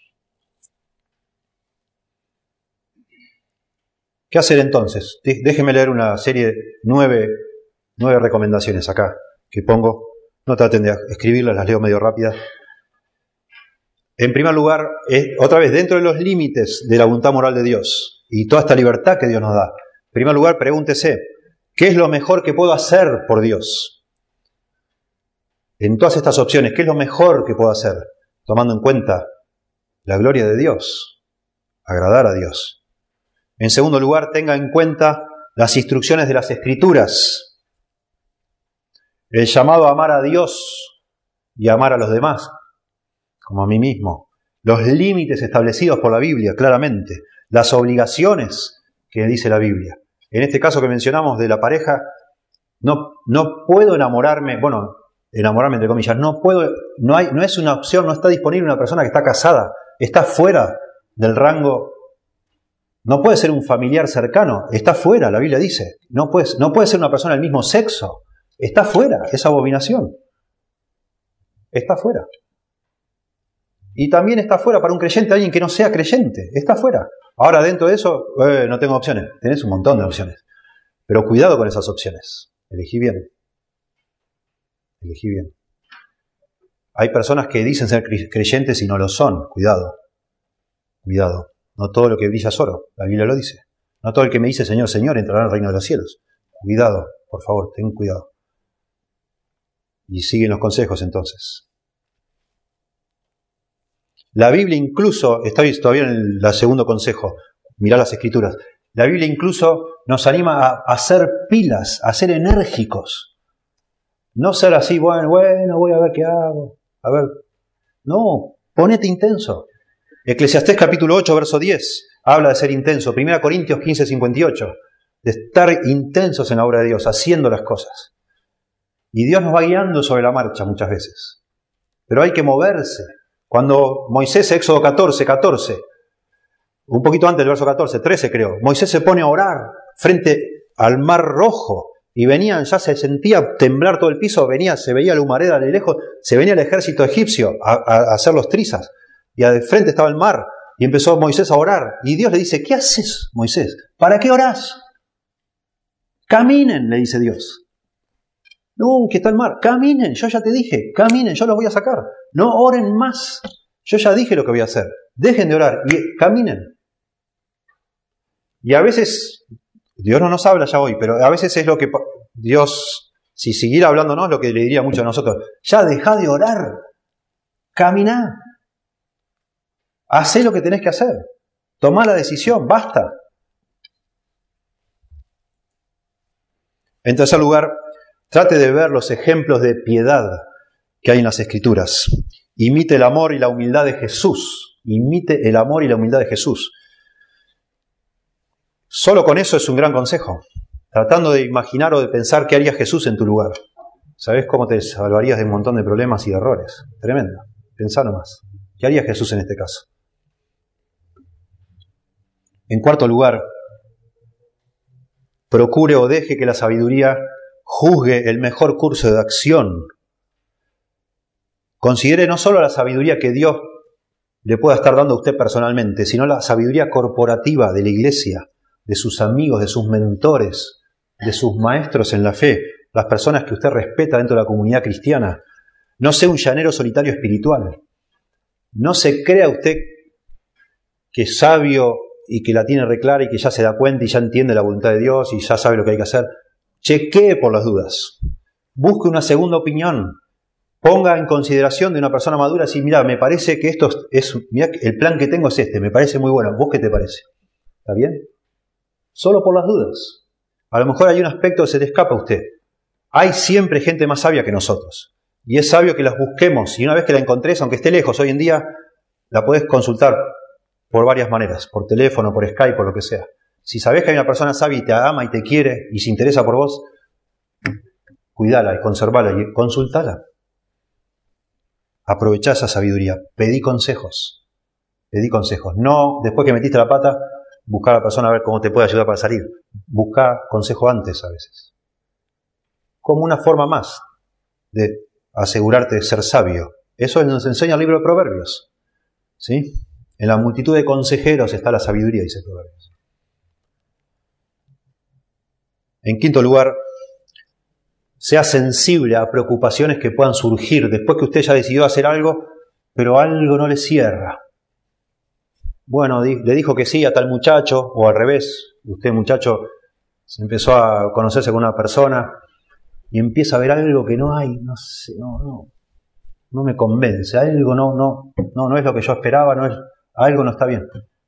¿Qué hacer entonces? Déjeme leer una serie de nueve, nueve recomendaciones acá que pongo. No traten de escribirlas, las leo medio rápidas. En primer lugar, es, otra vez, dentro de los límites de la voluntad moral de Dios y toda esta libertad que Dios nos da, en primer lugar, pregúntese, ¿qué es lo mejor que puedo hacer por Dios? En todas estas opciones, ¿qué es lo mejor que puedo hacer? Tomando en cuenta la gloria de Dios, agradar a Dios. En segundo lugar, tenga en cuenta las instrucciones de las Escrituras, el llamado a amar a Dios y a amar a los demás, como a mí mismo, los límites establecidos por la Biblia, claramente, las obligaciones que dice la Biblia. En este caso que mencionamos de la pareja, no, no puedo enamorarme, bueno, enamorarme entre comillas, no puedo, no hay, no es una opción, no está disponible una persona que está casada, está fuera del rango, no puede ser un familiar cercano, está fuera, la Biblia dice, no puede, no puede ser una persona del mismo sexo, está fuera, es abominación, está fuera. Y también está fuera para un creyente, alguien que no sea creyente, está fuera. Ahora dentro de eso, eh, no tengo opciones, tenés un montón de opciones, pero cuidado con esas opciones, elegí bien. Elegí bien. Hay personas que dicen ser creyentes y no lo son. Cuidado. Cuidado. No todo lo que brilla es oro. La Biblia lo dice. No todo el que me dice Señor, Señor entrará en el reino de los cielos. Cuidado. Por favor, ten cuidado. Y siguen los consejos entonces. La Biblia incluso, estoy todavía en el segundo consejo, mirá las Escrituras. La Biblia incluso nos anima a, a ser pilas, a ser enérgicos. No ser así, bueno, bueno, voy a ver qué hago. A ver. No, ponete intenso. Eclesiastés capítulo ocho, verso diez, habla de ser intenso. Primera Corintios quince, cincuenta y ocho, de estar intensos en la obra de Dios, haciendo las cosas. Y Dios nos va guiando sobre la marcha muchas veces. Pero hay que moverse. Cuando Moisés, Éxodo catorce, catorce, un poquito antes del verso catorce, trece creo, Moisés se pone a orar frente al mar rojo. Y venían, ya se sentía temblar todo el piso, venía, se veía la humareda de lejos, se venía el ejército egipcio a, a, a hacer los trizas. Y de frente estaba el mar, y empezó Moisés a orar. Y Dios le dice, ¿qué haces, Moisés? ¿Para qué orás? Caminen, le dice Dios. No, que está el mar, caminen, yo ya te dije, caminen, yo los voy a sacar. No oren más. Yo ya dije lo que voy a hacer. Dejen de orar y caminen. Y a veces, Dios no nos habla ya hoy, pero a veces es lo que Dios, si siguiera hablándonos, lo que le diría mucho a nosotros. Ya dejá de orar. Caminá. Hacé lo que tenés que hacer. Tomá la decisión. Basta. En tercer lugar, trate de ver los ejemplos de piedad que hay en las Escrituras. Imite el amor y la humildad de Jesús. Imite el amor y la humildad de Jesús. Solo con eso es un gran consejo. Tratando de imaginar o de pensar qué haría Jesús en tu lugar. ¿Sabés cómo te salvarías de un montón de problemas y de errores? Tremendo. Pensá nomás. ¿Qué haría Jesús en este caso? En cuarto lugar, procure o deje que la sabiduría juzgue el mejor curso de acción. Considere no solo la sabiduría que Dios le pueda estar dando a usted personalmente, sino la sabiduría corporativa de la iglesia, de sus amigos, de sus mentores, de sus maestros en la fe, las personas que usted respeta dentro de la comunidad cristiana. No sea un llanero solitario espiritual. No se crea usted que es sabio y que la tiene reclara y que ya se da cuenta y ya entiende la voluntad de Dios y ya sabe lo que hay que hacer. Chequee por las dudas. Busque una segunda opinión. Ponga en consideración de una persona madura, así, mira, me parece que esto es, mira, el plan que tengo es este, me parece muy bueno. ¿Vos qué te parece? ¿Está bien? Solo por las dudas. A lo mejor hay un aspecto que se le escapa a usted. Hay siempre gente más sabia que nosotros. Y es sabio que las busquemos. Y una vez que la encontres, aunque esté lejos, hoy en día la podés consultar por varias maneras. Por teléfono, por Skype, por lo que sea. Si sabés que hay una persona sabia y te ama y te quiere y se interesa por vos, cuidala y conservala y consultala. Aprovechá esa sabiduría. Pedí consejos. Pedí consejos. No, después que metiste la pata, buscar a la persona a ver cómo te puede ayudar para salir. Busca consejo antes a veces. Como una forma más de asegurarte de ser sabio. Eso nos enseña el libro de Proverbios. ¿Sí? En la multitud de consejeros está la sabiduría, dice Proverbios. En quinto lugar, sea sensible a preocupaciones que puedan surgir después que usted ya decidió hacer algo, pero algo no le cierra. Bueno, le dijo que sí a tal muchacho, o al revés, usted muchacho se empezó a conocerse con una persona y empieza a ver algo que no hay, no sé, no, no, no me convence, algo no, no, no, no es lo que yo esperaba, no es, algo no está bien.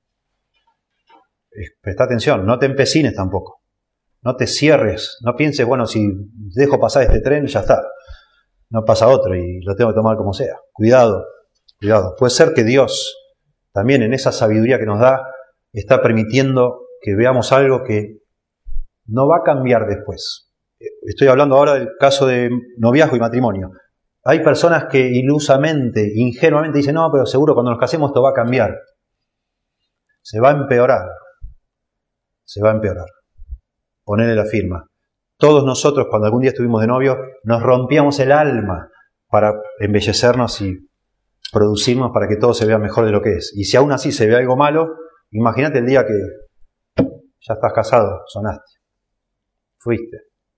Presta atención, no te empecines tampoco. No te cierres, no pienses, bueno, si dejo pasar este tren, ya está. No pasa otro y lo tengo que tomar como sea. Cuidado, cuidado. Puede ser que Dios, también en esa sabiduría que nos da, está permitiendo que veamos algo que no va a cambiar después. Estoy hablando ahora del caso de noviazgo y matrimonio. Hay personas que ilusamente, ingenuamente dicen, no, pero seguro cuando nos casemos esto va a cambiar. Se va a empeorar. Se va a empeorar. Ponele la firma. Todos nosotros, cuando algún día estuvimos de novio, nos rompíamos el alma para embellecernos y producirnos para que todo se vea mejor de lo que es. Y si aún así se ve algo malo, imagínate el día que ya estás casado, sonaste, fuiste.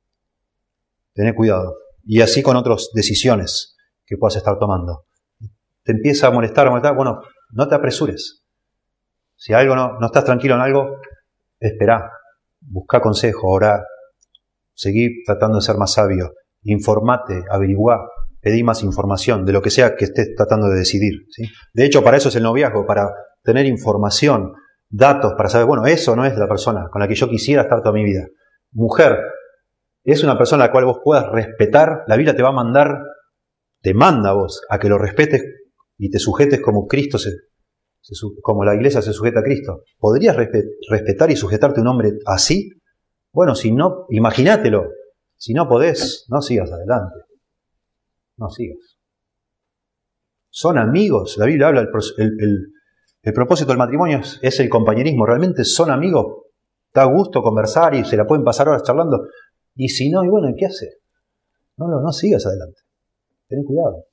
Tené cuidado. Y así con otras decisiones que puedas estar tomando. Te empieza a molestar, a molestar, bueno, no te apresures. Si algo no, no estás tranquilo en algo, esperá. Buscá consejo, orá, seguí tratando de ser más sabio, informate, averiguá, pedí más información de lo que sea que estés tratando de decidir, ¿sí? De hecho, para eso es el noviazgo, para tener información, datos, para saber, bueno, eso no es la persona con la que yo quisiera estar toda mi vida. Mujer, es una persona a la cual vos puedas respetar, la Biblia te va a mandar, te manda a vos, a que lo respetes y te sujetes como Cristo se como la iglesia se sujeta a Cristo. ¿Podrías respetar y sujetarte a un hombre así? Bueno, si no, imagínatelo. Si no podés, no sigas adelante. No sigas. Son amigos. La Biblia habla, el, el, el, el propósito del matrimonio es, es el compañerismo. Realmente son amigos. Da gusto conversar y se la pueden pasar horas charlando. Y si no, y bueno, ¿qué hace? No, no, no sigas adelante. Ten cuidado.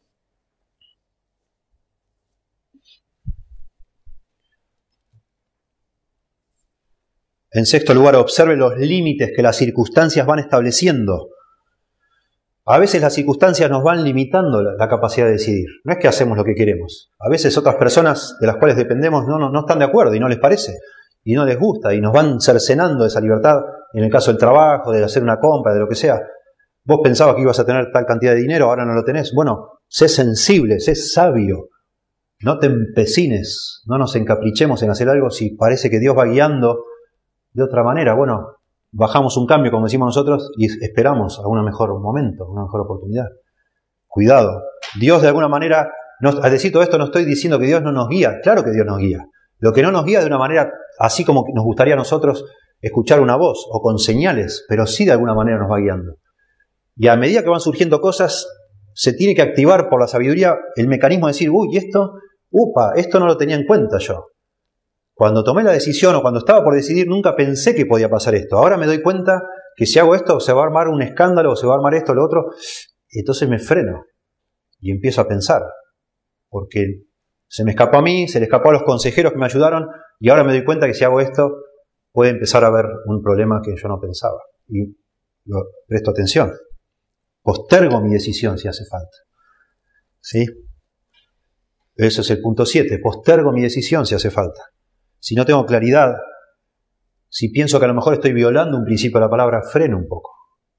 En sexto lugar, observe los límites que las circunstancias van estableciendo. A veces las circunstancias nos van limitando la, la capacidad de decidir. No es que hacemos lo que queremos. A veces otras personas de las cuales dependemos no, no, no están de acuerdo y no les parece. Y no les gusta y nos van cercenando esa libertad. En el caso del trabajo, de hacer una compra, de lo que sea. Vos pensabas que ibas a tener tal cantidad de dinero, ahora no lo tenés. Bueno, sé sensible, sé sabio. No te empecines, no nos encaprichemos en hacer algo si parece que Dios va guiando de otra manera. Bueno, bajamos un cambio, como decimos nosotros, y esperamos a un mejor momento, a una mejor oportunidad. Cuidado. Dios de alguna manera, no, al decir todo esto no estoy diciendo que Dios no nos guía. Claro que Dios nos guía. Lo que no nos guía de una manera así como nos gustaría a nosotros escuchar una voz o con señales, pero sí de alguna manera nos va guiando. Y a medida que van surgiendo cosas, se tiene que activar por la sabiduría el mecanismo de decir, uy, esto, upa, esto no lo tenía en cuenta yo. Cuando tomé la decisión o cuando estaba por decidir, nunca pensé que podía pasar esto. Ahora me doy cuenta que si hago esto, se va a armar un escándalo, o se va a armar esto o lo otro. Y entonces me freno y empiezo a pensar. Porque se me escapó a mí, se le escapó a los consejeros que me ayudaron, y ahora me doy cuenta que si hago esto, puede empezar a haber un problema que yo no pensaba. Y lo presto atención. Postergo mi decisión si hace falta. ¿Sí? Eso es el punto siete. Postergo mi decisión si hace falta. Si no tengo claridad, si pienso que a lo mejor estoy violando un principio de la palabra, freno un poco.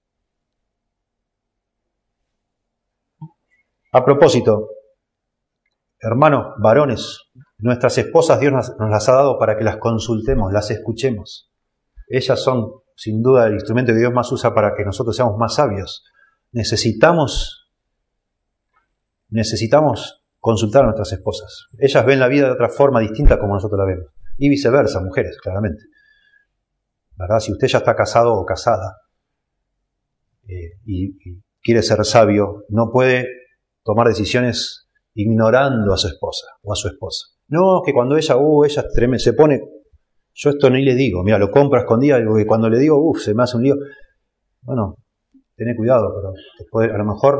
A propósito, hermanos, varones, nuestras esposas Dios nos, nos las ha dado para que las consultemos, las escuchemos. Ellas son, sin duda, el instrumento que Dios más usa para que nosotros seamos más sabios. Necesitamos, necesitamos consultar a nuestras esposas. Ellas ven la vida de otra forma distinta como nosotros la vemos. Y viceversa, mujeres, claramente. ¿Verdad? Si usted ya está casado o casada eh, y, y quiere ser sabio, no puede tomar decisiones ignorando a su esposa o a su esposa. No, que cuando ella, uh, ella treme, se pone, yo esto ni le digo, mira, lo compro a escondidas y cuando le digo, uff, se me hace un lío. Bueno, tené cuidado, pero después, a lo mejor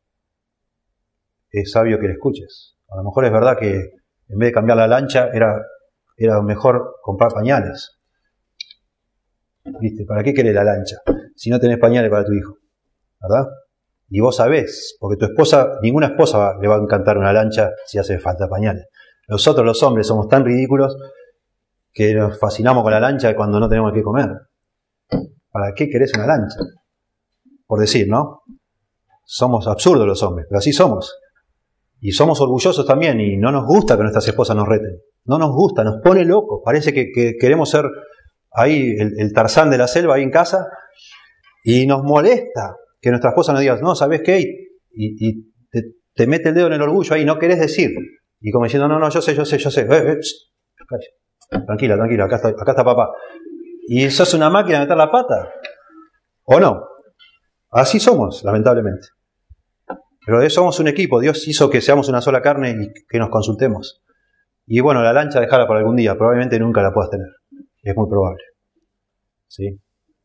es sabio que le escuches. A lo mejor es verdad que en vez de cambiar la lancha, era, era mejor comprar pañales. ¿Viste? ¿Para qué querés la lancha si no tenés pañales para tu hijo? ¿Verdad? Y vos sabés, porque tu esposa, ninguna esposa le va a encantar una lancha si hace falta pañales. Nosotros los hombres somos tan ridículos que nos fascinamos con la lancha cuando no tenemos que comer. ¿Para qué querés una lancha? Por decir, ¿no? Somos absurdos los hombres, pero así somos. Y somos orgullosos también y no nos gusta que nuestras esposas nos reten. No nos gusta, nos pone locos. Parece que, que queremos ser ahí el, el Tarzán de la selva ahí en casa y nos molesta que nuestra esposa nos diga, no, ¿sabés qué? Y, y te, te mete el dedo en el orgullo ahí, no querés decir. Y como diciendo, no, no, yo sé, yo sé, yo sé. Eh, eh, tranquila, tranquila, acá está, acá está papá. Y sos una máquina de meter la pata. ¿O no? Así somos, lamentablemente. Pero somos un equipo. Dios hizo que seamos una sola carne y que nos consultemos. Y bueno, la lancha dejala para algún día. Probablemente nunca la puedas tener. Es muy probable. ¿Sí?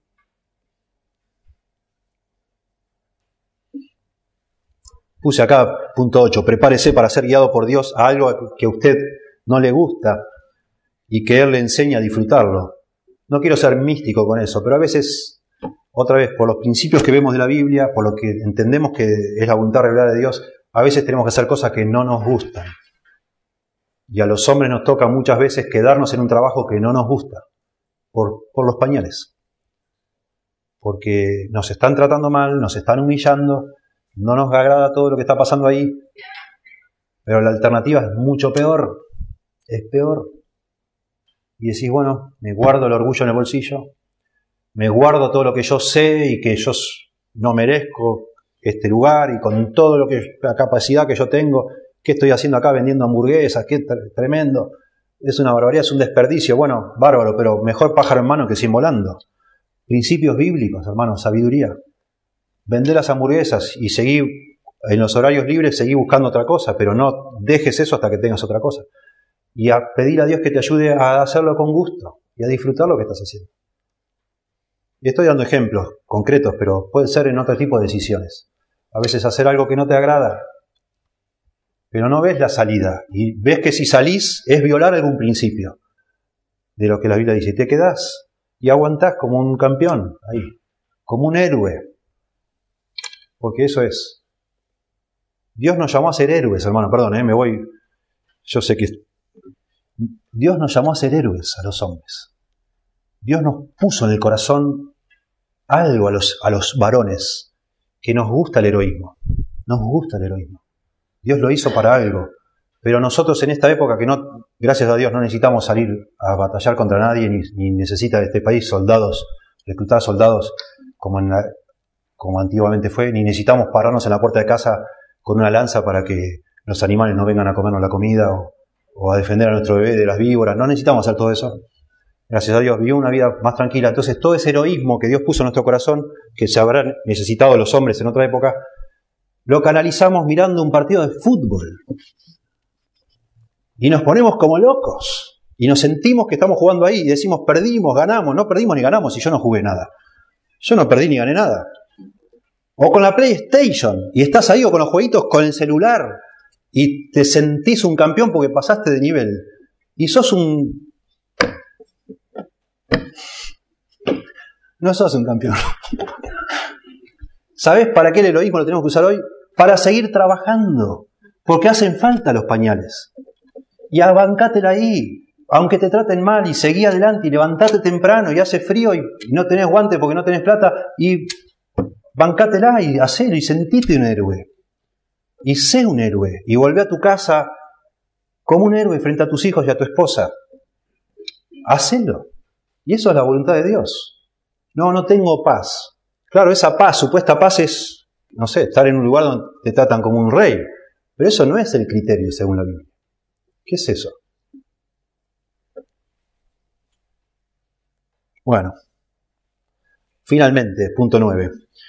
Puse acá, punto ocho. Prepárese para ser guiado por Dios a algo que a usted no le gusta y que Él le enseña a disfrutarlo. No quiero ser místico con eso, pero a veces, otra vez, por los principios que vemos de la Biblia, por lo que entendemos que es la voluntad revelada de Dios, a veces tenemos que hacer cosas que no nos gustan. Y a los hombres nos toca muchas veces quedarnos en un trabajo que no nos gusta, por, por los pañales. Porque nos están tratando mal, nos están humillando, no nos agrada todo lo que está pasando ahí, pero la alternativa es mucho peor, es peor. Y decís, bueno, me guardo el orgullo en el bolsillo, me guardo todo lo que yo sé y que yo no merezco este lugar y con todo lo que la capacidad que yo tengo, ¿qué estoy haciendo acá vendiendo hamburguesas? ¡Qué tremendo! Es una barbaridad, es un desperdicio. Bueno, bárbaro, pero mejor pájaro en mano que sin volando. Principios bíblicos, hermanos, sabiduría. Vender las hamburguesas y seguir en los horarios libres, seguir buscando otra cosa, pero no dejes eso hasta que tengas otra cosa. Y a pedir a Dios que te ayude a hacerlo con gusto y a disfrutar lo que estás haciendo. Y estoy dando ejemplos concretos, pero pueden ser en otro tipo de decisiones. A veces hacer algo que no te agrada, pero no ves la salida. Y ves que si salís es violar algún principio de lo que la Biblia dice. Y te quedás y aguantás como un campeón ahí, como un héroe. porque eso es. Dios nos llamó a ser héroes, hermano, perdón, eh, me voy, yo sé que Dios nos llamó a ser héroes a los hombres. Dios nos puso en el corazón algo a los, a los varones, que nos gusta el heroísmo, nos gusta el heroísmo. Dios lo hizo para algo, pero nosotros en esta época que no, gracias a Dios, no necesitamos salir a batallar contra nadie, ni, ni necesita de este país soldados, reclutar soldados como, en la, como antiguamente fue, ni necesitamos pararnos en la puerta de casa con una lanza para que los animales no vengan a comernos la comida o, o a defender a nuestro bebé de las víboras. No necesitamos hacer todo eso. Gracias a Dios, vivió una vida más tranquila. Entonces, todo ese heroísmo que Dios puso en nuestro corazón, que se habrán necesitado los hombres en otra época, lo canalizamos mirando un partido de fútbol. Y nos ponemos como locos. Y nos sentimos que estamos jugando ahí y decimos, perdimos, ganamos. No perdimos ni ganamos y yo no jugué nada. Yo no perdí ni gané nada. O con la PlayStation, y estás ahí, o con los jueguitos con el celular, y te sentís un campeón porque pasaste de nivel. Y sos un... No sos un campeón. ¿Sabés para qué el heroísmo lo tenemos que usar hoy? Para seguir trabajando. Porque hacen falta los pañales. Y abancátela ahí. Aunque te traten mal, y seguí adelante, y levantate temprano, y hace frío, y no tenés guantes porque no tenés plata, y bancátela, y hacelo, y sentite un héroe. Y sé un héroe. Y volvé a tu casa como un héroe frente a tus hijos y a tu esposa. Hacelo. Y eso es la voluntad de Dios. No, no tengo paz. Claro, esa paz, supuesta paz es, no sé, estar en un lugar donde te tratan como un rey. Pero eso no es el criterio según la Biblia. ¿Qué es eso? Bueno, finalmente, punto nueve.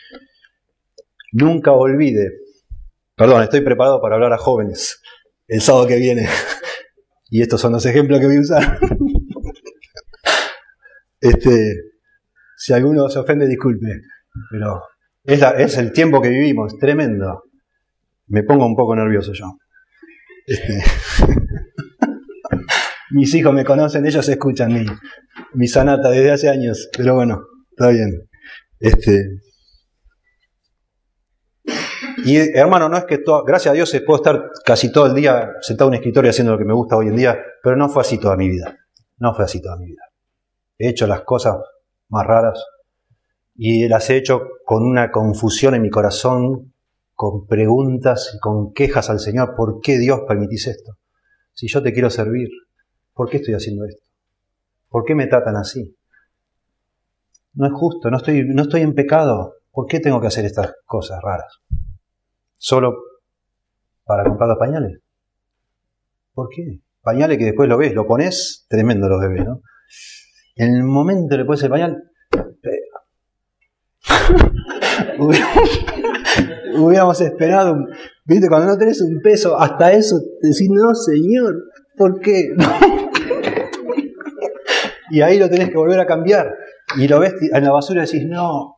Nunca olvide, perdón, estoy preparado para hablar a jóvenes el sábado que viene. Y estos son los ejemplos que voy a usar. Este... Si alguno se ofende, disculpe, pero es, la, es el tiempo que vivimos, es tremendo. Me pongo un poco nervioso yo. Este, mis hijos me conocen, ellos escuchan mi, mi sanata desde hace años, pero bueno, está bien. Este, y hermano, no es que todo, gracias a Dios puedo estar casi todo el día sentado en un escritorio haciendo lo que me gusta hoy en día, pero no fue así toda mi vida. No fue así toda mi vida. He hecho las cosas más raras, y las he hecho con una confusión en mi corazón, con preguntas y con quejas al Señor. ¿Por qué Dios permitís esto? Si yo te quiero servir, ¿por qué estoy haciendo esto? ¿Por qué me tratan así? No es justo, no estoy, no estoy en pecado. ¿Por qué tengo que hacer estas cosas raras? ¿Solo para comprar los pañales? ¿Por qué? Pañales que después lo ves, lo pones, tremendo los bebés, ¿no? En el momento le pones el pañal, hubiéramos esperado, ¿viste? Cuando no tenés un peso, hasta eso, decís, no, Señor, ¿por qué? Y ahí lo tenés que volver a cambiar. Y lo ves en la basura y decís, no.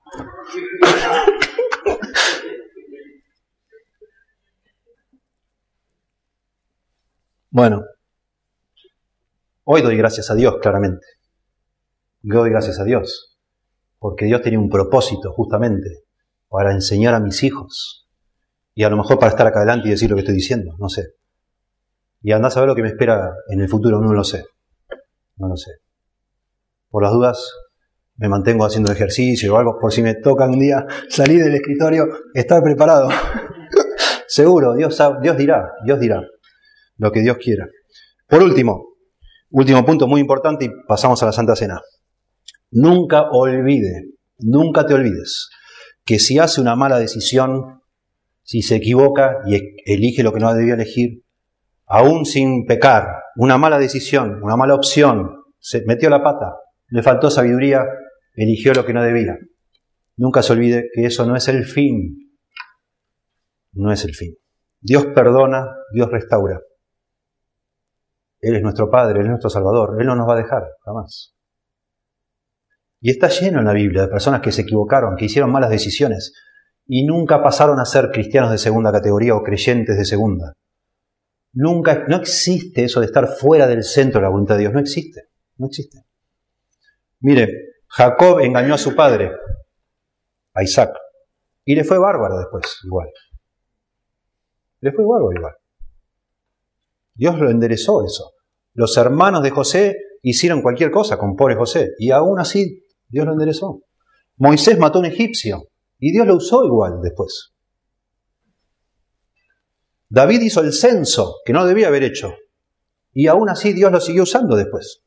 Bueno, hoy doy gracias a Dios, claramente. Yo doy gracias a Dios, porque Dios tenía un propósito justamente para enseñar a mis hijos, y a lo mejor para estar acá adelante y decir lo que estoy diciendo, no sé. Y andá a saber lo que me espera en el futuro, no lo sé, no lo sé. Por las dudas me mantengo haciendo ejercicio o algo, por si me toca un día salir del escritorio, estar preparado. Seguro, Dios, Dios dirá, Dios dirá lo que Dios quiera. Por último, último punto muy importante y pasamos a la Santa Cena. Nunca olvide, nunca te olvides que si hace una mala decisión, si se equivoca y elige lo que no debía elegir, aún sin pecar, una mala decisión, una mala opción, se metió la pata, le faltó sabiduría, eligió lo que no debía. Nunca se olvide que eso no es el fin, no es el fin. Dios perdona, Dios restaura. Él es nuestro Padre, Él es nuestro Salvador, Él no nos va a dejar, jamás. Y está lleno en la Biblia de personas que se equivocaron, que hicieron malas decisiones y nunca pasaron a ser cristianos de segunda categoría o creyentes de segunda. Nunca, no existe eso de estar fuera del centro de la voluntad de Dios, no existe, no existe. Mire, Jacob engañó a su padre, a Isaac, Y le fue bárbaro después, igual. Le fue bárbaro igual. Dios lo enderezó eso. Los hermanos de José hicieron cualquier cosa con pobre José. Y aún así, Dios lo enderezó. Moisés mató a un egipcio. Y Dios lo usó igual después. David hizo el censo, que no debía haber hecho. Y aún así Dios lo siguió usando después.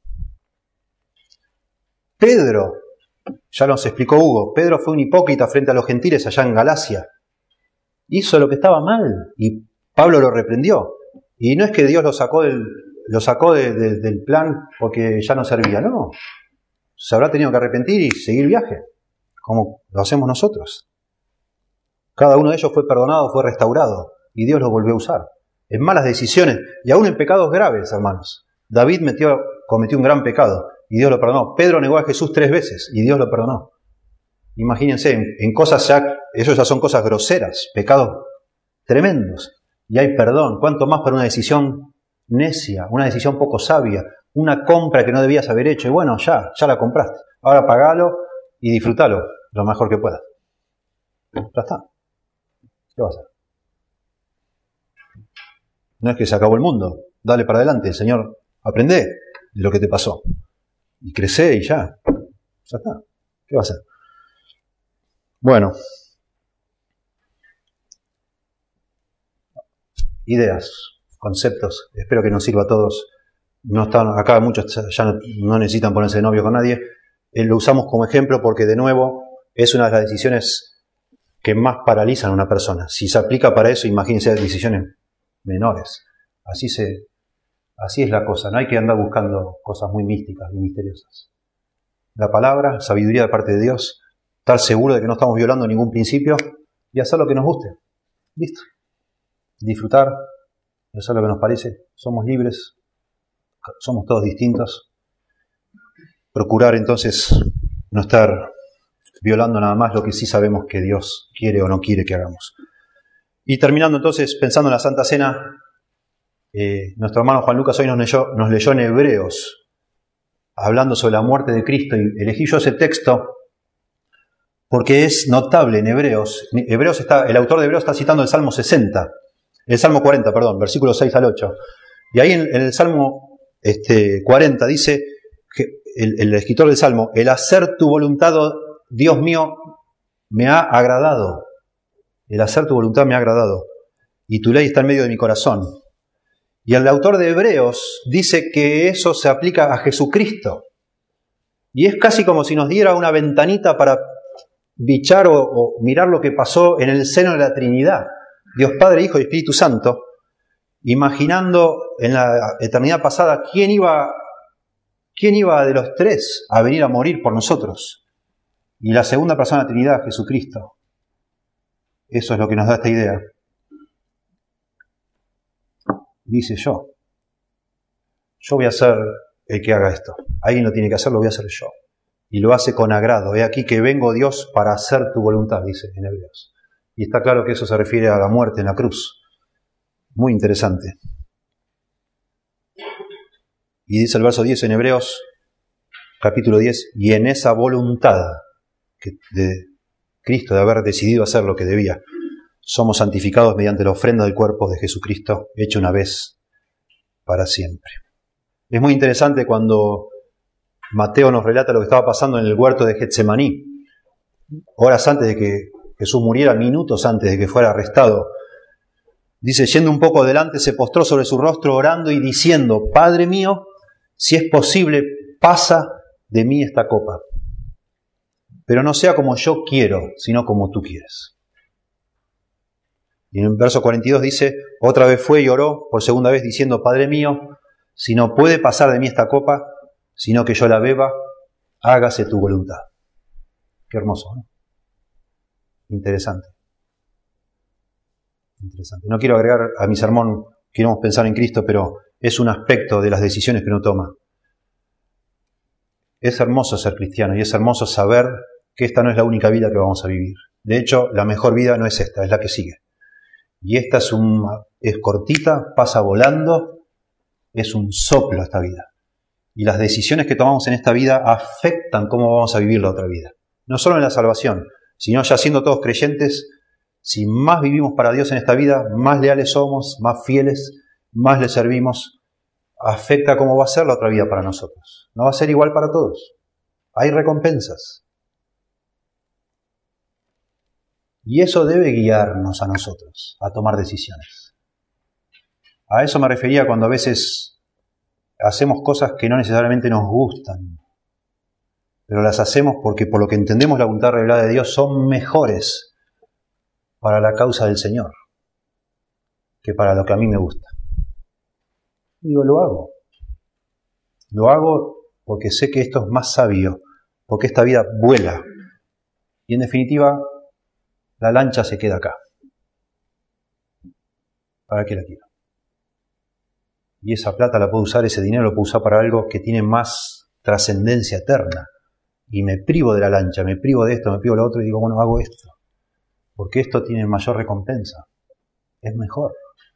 Pedro, ya nos explicó Hugo, Pedro fue un hipócrita frente a los gentiles allá en Galacia. Hizo lo que estaba mal y Pablo lo reprendió. Y no es que Dios lo sacó del, lo sacó de, de, del plan porque ya no servía, no. Se habrá tenido que arrepentir y seguir viaje, como lo hacemos nosotros. Cada uno de ellos fue perdonado, fue restaurado y Dios lo volvió a usar. En malas decisiones y aún en pecados graves, hermanos. David metió, cometió un gran pecado y Dios lo perdonó. Pedro negó a Jesús tres veces y Dios lo perdonó. Imagínense, en, en cosas ya, eso ya son cosas groseras, pecados tremendos. Y hay perdón. ¿Cuánto más para una decisión necia, una decisión poco sabia, una compra que no debías haber hecho? Y bueno, ya, ya la compraste. Ahora pagalo y disfrútalo lo mejor que puedas. Ya está. ¿Qué va a hacer? No es que se acabó el mundo. Dale para adelante, Señor. Aprende de lo que te pasó. Y crece y ya. Ya está. ¿Qué va a hacer? Bueno. Ideas, conceptos. Espero que nos sirva a todos. No están acá, muchos ya no, no necesitan ponerse de novio con nadie. Eh, lo usamos como ejemplo porque, de nuevo, es una de las decisiones que más paralizan a una persona. Si se aplica para eso, imagínense decisiones menores. Así se, así es la cosa. No hay que andar buscando cosas muy místicas y misteriosas. La palabra, sabiduría de parte de Dios, estar seguro de que no estamos violando ningún principio y hacer lo que nos guste. Listo. Disfrutar, hacer lo que nos parece. Somos libres, somos todos distintos. Procurar entonces no estar violando nada más lo que sí sabemos que Dios quiere o no quiere que hagamos. Y terminando entonces, pensando en la Santa Cena, eh, nuestro hermano Juan Lucas hoy nos leyó, nos leyó en Hebreos, hablando sobre la muerte de Cristo, y elegí yo ese texto porque es notable en Hebreos. Hebreos está, el autor de Hebreos está citando el Salmo sesenta, el Salmo cuarenta, perdón, versículos seis al ocho. Y ahí en, en el Salmo este, cuarenta dice, que el, el escritor del Salmo, el hacer tu voluntad, Dios mío, me ha agradado. El hacer tu voluntad me ha agradado. Y tu ley está en medio de mi corazón. Y el autor de Hebreos dice que eso se aplica a Jesucristo. Y es casi como si nos diera una ventanita para bichar o, o mirar lo que pasó en el seno de la Trinidad. Dios Padre, Hijo y Espíritu Santo. Imaginando en la eternidad pasada quién iba, quién iba de los tres a venir a morir por nosotros. Y la segunda persona de la Trinidad, Jesucristo. Eso es lo que nos da esta idea. Dice yo. Yo voy a ser el que haga esto. Alguien lo tiene que hacer, lo voy a hacer yo. Y lo hace con agrado. He aquí que vengo, Dios, para hacer tu voluntad, dice en Hebreos. Y está claro que eso se refiere a la muerte en la cruz. Muy interesante. Y dice el verso diez en Hebreos, capítulo diez, y en esa voluntad que de Cristo, de haber decidido hacer lo que debía, somos santificados mediante la ofrenda del cuerpo de Jesucristo, hecho una vez para siempre. Es muy interesante cuando Mateo nos relata lo que estaba pasando en el huerto de Getsemaní, horas antes de que Jesús muriera, minutos antes de que fuera arrestado. Dice, yendo un poco adelante, se postró sobre su rostro orando y diciendo, Padre mío, si es posible, pasa de mí esta copa. Pero no sea como yo quiero, sino como tú quieres. Y en el verso cuarenta y dos dice, otra vez fue y oró por segunda vez diciendo, Padre mío, si no puede pasar de mí esta copa, sino que yo la beba, hágase tu voluntad. Qué hermoso, ¿no? Interesante. Interesante. No quiero agregar a mi sermón, queremos pensar en Cristo, pero es un aspecto de las decisiones que uno toma. Es hermoso ser cristiano y es hermoso saber que esta no es la única vida que vamos a vivir. De hecho, la mejor vida no es esta, es la que sigue. Y esta es, un, es cortita, pasa volando, es un soplo esta vida. Y las decisiones que tomamos en esta vida afectan cómo vamos a vivir la otra vida. No solo en la salvación, sino ya siendo todos creyentes, si más vivimos para Dios en esta vida, más leales somos, más fieles, más le servimos, afecta cómo va a ser la otra vida para nosotros. No va a ser igual para todos. Hay recompensas. Y eso debe guiarnos a nosotros a tomar decisiones. A eso me refería cuando a veces hacemos cosas que no necesariamente nos gustan, pero las hacemos porque por lo que entendemos la voluntad revelada de Dios son mejores para la causa del Señor que para lo que a mí me gusta. Digo, lo hago. Lo hago porque sé que esto es más sabio, porque esta vida vuela. Y en definitiva, la lancha se queda acá. ¿Para qué la quiero? Y esa plata la puedo usar, ese dinero lo puedo usar para algo que tiene más trascendencia eterna. Y me privo de la lancha, me privo de esto, me privo de lo otro y digo, bueno, hago esto. Porque esto tiene mayor recompensa. Es mejor.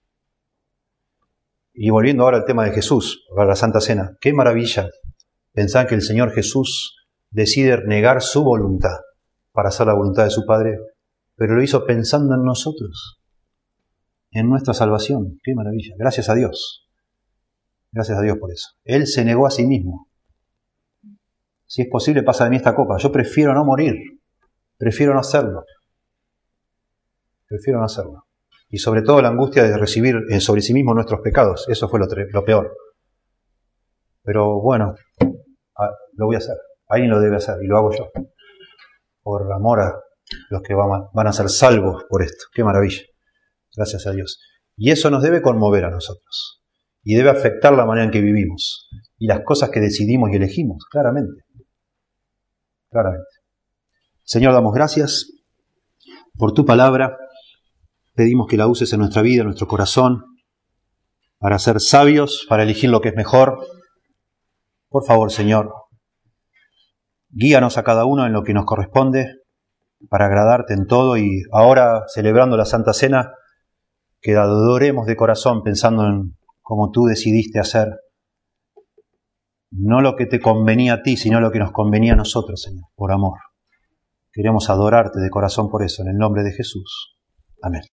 Y volviendo ahora al tema de Jesús, a la Santa Cena, qué maravilla pensar que el Señor Jesús decide negar su voluntad para hacer la voluntad de su Padre, pero lo hizo pensando en nosotros, en nuestra salvación. Qué maravilla. Gracias a Dios. Gracias a Dios por eso. Él se negó a sí mismo. Si es posible, pasa de mí esta copa. Yo prefiero no morir. Prefiero no hacerlo. Prefiero no hacerlo. Y sobre todo la angustia de recibir sobre sí mismo nuestros pecados. Eso fue lo, lo peor. Pero bueno, lo voy a hacer. Alguien lo debe hacer y lo hago yo. Por amor a los que van a ser salvos por esto. Qué maravilla. Gracias a Dios. Y eso nos debe conmover a nosotros. Y debe afectar la manera en que vivimos. Y las cosas que decidimos y elegimos, claramente. Claramente. Señor, damos gracias por tu palabra. Pedimos que la uses en nuestra vida, en nuestro corazón, para ser sabios, para elegir lo que es mejor. Por favor, Señor, guíanos a cada uno en lo que nos corresponde, para agradarte en todo. Y ahora, celebrando la Santa Cena, que adoremos de corazón pensando en cómo tú decidiste hacer no lo que te convenía a ti, sino lo que nos convenía a nosotros, Señor, por amor. Queremos adorarte de corazón por eso, en el nombre de Jesús. Amén.